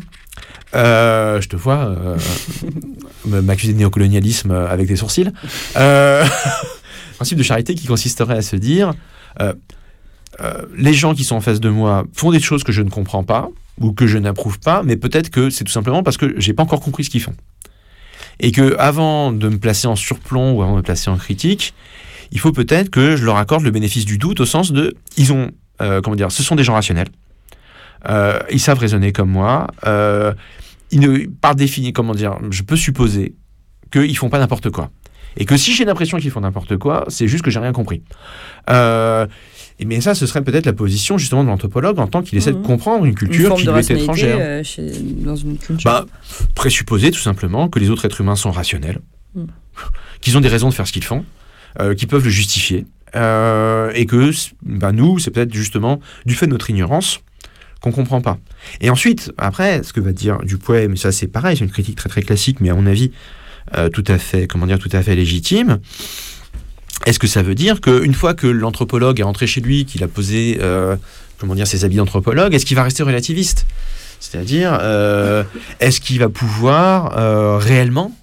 Euh, je te vois euh, m'accuser de néocolonialisme avec des sourcils. Euh, principe de charité qui consisterait à se dire euh, euh, les gens qui sont en face de moi font des choses que je ne comprends pas ou que je n'approuve pas, mais peut-être que c'est tout simplement parce que j'ai pas encore compris ce qu'ils font. Et que avant de me placer en surplomb ou avant de me placer en critique, il faut peut-être que je leur accorde le bénéfice du doute au sens de ils ont euh, comment dire, ce sont des gens rationnels. Euh, ils savent raisonner comme moi. Euh, ils ne, par définition, comment dire, je peux supposer qu'ils font pas n'importe quoi. Et que si j'ai l'impression qu'ils font n'importe quoi, c'est juste que j'ai rien compris. Euh, et mais ça, ce serait peut-être la position justement de l'anthropologue en tant qu'il essaie mmh. de comprendre une culture une qui lui est étrangère. Euh, chez, dans une culture. Bah, présupposer tout simplement que les autres êtres humains sont rationnels, mmh. qu'ils ont des raisons de faire ce qu'ils font, euh, qu'ils peuvent le justifier, euh, et que bah, nous, c'est peut-être justement du fait de notre ignorance qu'on comprend pas. Et ensuite, après, ce que va dire Dupouet, mais ça c'est pareil, c'est une critique très très classique, mais à mon avis euh, tout à fait, comment dire, tout à fait légitime. Est-ce que ça veut dire qu'une fois que l'anthropologue est rentré chez lui, qu'il a posé, euh, comment dire, ses habits d'anthropologue, est-ce qu'il va rester relativiste ? C'est-à-dire, euh, est-ce qu'il va pouvoir euh, réellement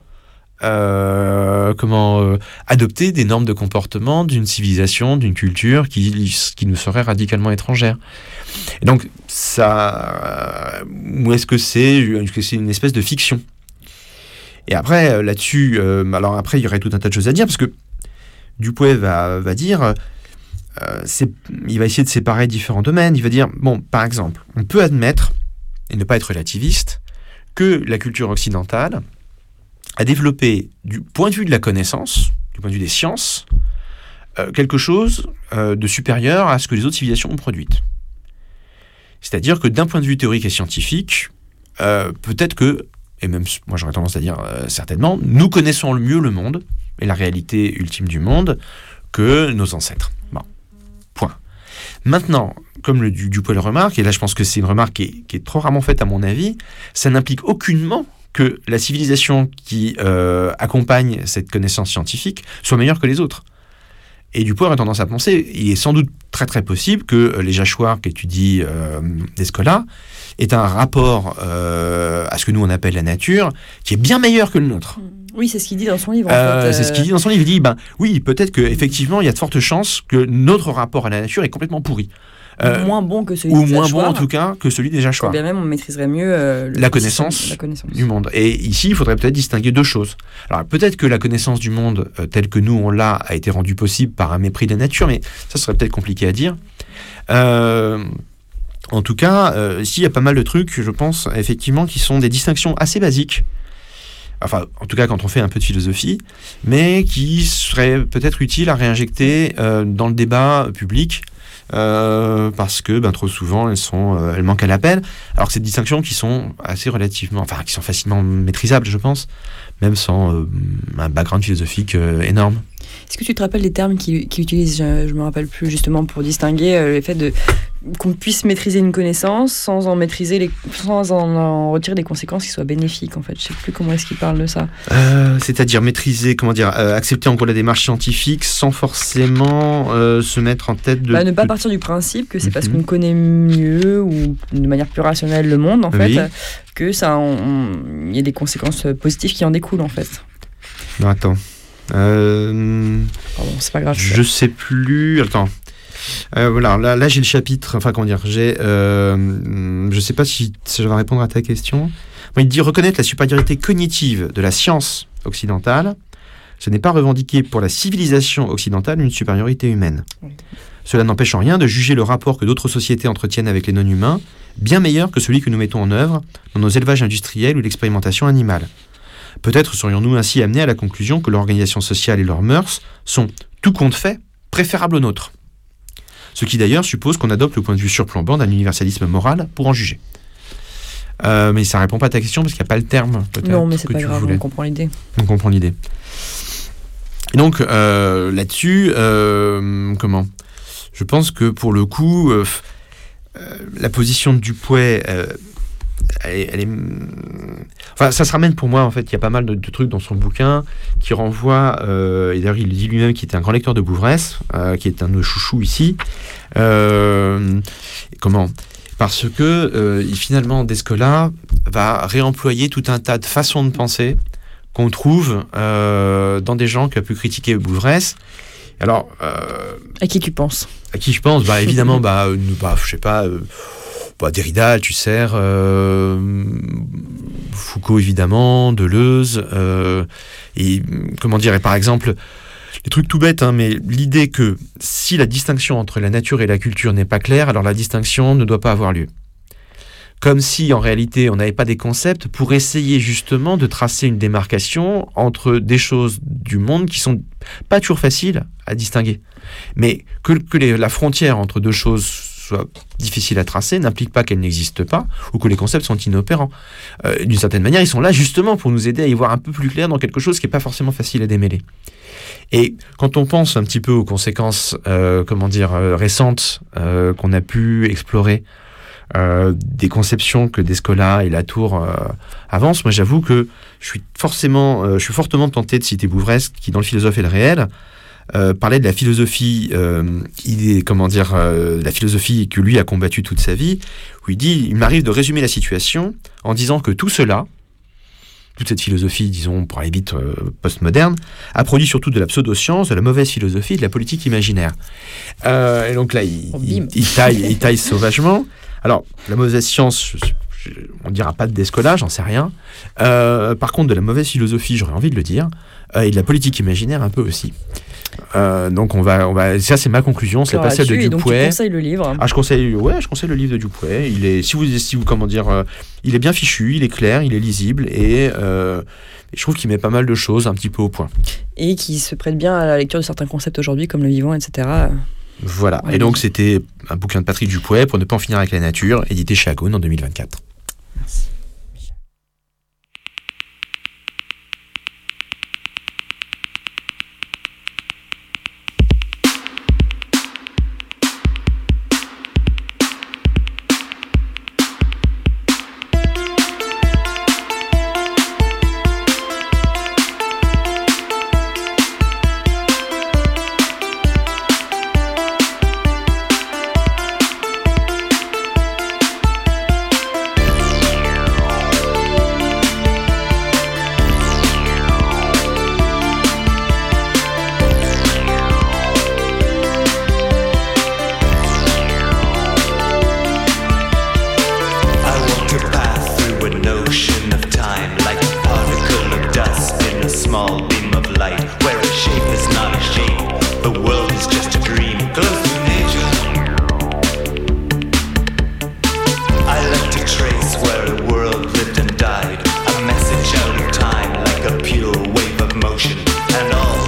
Euh, comment euh, adopter des normes de comportement d'une civilisation, d'une culture qui, qui nous serait radicalement étrangère. Et donc, ça, euh, ou est-ce que c'est, est-ce que c'est une espèce de fiction ? Et après, euh, là-dessus, euh, alors après, il y aurait tout un tas de choses à dire, parce que Dupouet va, va dire, euh, c'est, il va essayer de séparer différents domaines. Il va dire, bon, par exemple, on peut admettre, et ne pas être relativiste, que la culture occidentale a développé, du point de vue de la connaissance, du point de vue des sciences, euh, quelque chose euh, de supérieur à ce que les autres civilisations ont produit. C'est-à-dire que d'un point de vue théorique et scientifique, euh, peut-être que, et même moi j'aurais tendance à dire euh, certainement, nous connaissons le mieux le monde et la réalité ultime du monde que nos ancêtres. Bon, point. Maintenant, comme le Dupouet le remarque, et là je pense que c'est une remarque qui est, qui est trop rarement faite à mon avis, ça n'implique aucunement que la civilisation qui euh, accompagne cette connaissance scientifique soit meilleure que les autres. Et Dupouet aurait tendance à penser, il est sans doute très très possible que les Jachoirs qu'étudie euh, Descola aient un rapport euh, à ce que nous on appelle la nature, qui est bien meilleur que le nôtre. Oui, c'est ce qu'il dit dans son livre. En euh, fait. C'est ce qu'il dit dans son livre. Il dit, ben oui, peut-être qu'effectivement, il y a de fortes chances que notre rapport à la nature est complètement pourri. Euh, moins bon que celui ou des moins Jachoirs. bon en tout cas que celui des Jachoirs. Bien même on maîtriserait mieux euh, la, connaissance la connaissance du monde. Et ici, il faudrait peut-être distinguer deux choses. Alors peut-être que la connaissance du monde euh, telle que nous on l'a a été rendue possible par un mépris de la nature, mais ça serait peut-être compliqué à dire. Euh, en tout cas, euh, ici il y a pas mal de trucs, je pense, effectivement, qui sont des distinctions assez basiques. Enfin, en tout cas, quand on fait un peu de philosophie, mais qui seraient peut-être utiles à réinjecter euh, dans le débat public. Euh, parce que ben, trop souvent elles sont euh, elles manquent à l'appel, alors que c'est des distinctions qui sont assez relativement, enfin qui sont facilement maîtrisables, je pense, même sans euh, un background philosophique euh, énorme. Est-ce que tu te rappelles des termes qu'ils qui utilisent, je, je me rappelle plus, justement pour distinguer euh, le fait de qu'on puisse maîtriser une connaissance sans en maîtriser les, sans en, en retirer des conséquences qui soient bénéfiques, en fait. Je sais plus comment est-ce qu'ils parlent de ça. Euh, c'est-à-dire maîtriser, comment dire, euh, accepter en gros la démarche scientifique sans forcément euh, se mettre en tête de... Bah, ne pas de... partir du principe que c'est mm-hmm. parce qu'on connaît mieux ou de manière plus rationnelle le monde, en oui. fait, que ça, il y a des conséquences positives qui en découlent, en fait. Non, attends. Euh, Pardon, c'est pas grave. je sais plus. Attends. Euh, voilà, là, là j'ai le chapitre. Enfin, comment dire j'ai, euh, Je sais pas si ça va répondre à ta question. Bon, il dit reconnaître la supériorité cognitive de la science occidentale. Ce n'est pas revendiquer pour la civilisation occidentale une supériorité humaine. Oui. Cela n'empêche en rien de juger le rapport que d'autres sociétés entretiennent avec les non-humains bien meilleur que celui que nous mettons en œuvre dans nos élevages industriels ou l'expérimentation animale. Peut-être serions-nous ainsi amenés à la conclusion que l'organisation sociale et leurs mœurs sont, tout compte fait, préférables aux nôtres. Ce qui d'ailleurs suppose qu'on adopte le point de vue surplombant d'un universalisme moral pour en juger. Euh, mais ça ne répond pas à ta question parce qu'il n'y a pas le terme. Peut-être, non, mais c'est que pas tu grave, voulais. on comprend l'idée. On comprend l'idée. Et donc, euh, là-dessus, euh, comment je pense que pour le coup, euh, euh, la position de Dupuy, euh, elle, est, elle est, enfin, ça se ramène pour moi. En fait, il y a pas mal de, de trucs dans son bouquin qui renvoient. Euh, et d'ailleurs, il dit lui-même qu'il était un grand lecteur de Bouvresse, euh, qui est un de nos chouchous ici. Euh, comment Parce que euh, finalement, Descola va réemployer tout un tas de façons de penser qu'on trouve euh, dans des gens qui ont pu critiquer Bouvresse. Alors, euh, à qui tu penses ? À qui je pense ? Bah évidemment, bah, euh, bah je sais pas, euh, bah, Derrida, Althusser, euh, Foucault évidemment, Deleuze, euh, et comment dire, et par exemple, des trucs tout bêtes, hein, mais l'idée que si la distinction entre la nature et la culture n'est pas claire, alors la distinction ne doit pas avoir lieu. Comme si, en réalité, on n'avait pas des concepts pour essayer justement de tracer une démarcation entre des choses du monde qui sont pas toujours faciles à distinguer. Mais que, que les, la frontière entre deux choses soit difficile à tracer n'implique pas qu'elle n'existe pas ou que les concepts sont inopérants. Euh, d'une certaine manière, ils sont là justement pour nous aider à y voir un peu plus clair dans quelque chose qui n'est pas forcément facile à démêler. Et quand on pense un petit peu aux conséquences, euh, comment dire, euh, récentes euh, qu'on a pu explorer, Euh, des conceptions que Descola et Latour euh, avancent, moi j'avoue que je suis forcément, euh, je suis fortement tenté de citer Bouvresse qui, dans Le philosophe et le réel, euh, parlait de la philosophie, euh, il est, comment dire, euh, la philosophie que lui a combattue toute sa vie, où il dit, il m'arrive de résumer la situation en disant que tout cela, toute cette philosophie, disons, pour aller vite, euh, postmoderne, a produit surtout de la pseudo-science, de la mauvaise philosophie, de la politique imaginaire. Euh, et donc là, il, oh, il, il, taille, il taille sauvagement. Alors, la mauvaise science, je, je, on ne dira pas de Descola, j'en sais rien. Euh, par contre, de la mauvaise philosophie, j'aurais envie de le dire, euh, et de la politique imaginaire un peu aussi. Euh, donc, on va, on va, ça, c'est ma conclusion, c'est pas celle de Dupuy. Donc, tu conseilles le livre. Ah, je conseille, ouais, je conseille le livre de Dupuy. Il est, si vous, si vous, comment dire, euh, il est bien fichu, il est clair, il est lisible, et euh, je trouve qu'il met pas mal de choses un petit peu au point. Et qui se prête bien à la lecture de certains concepts aujourd'hui, comme le vivant, et cetera. Voilà, ouais, et donc c'était un bouquin de Patrick Dupuy, Pour ne pas en finir avec la nature, édité chez Agone en deux mille vingt-quatre. Merci. And all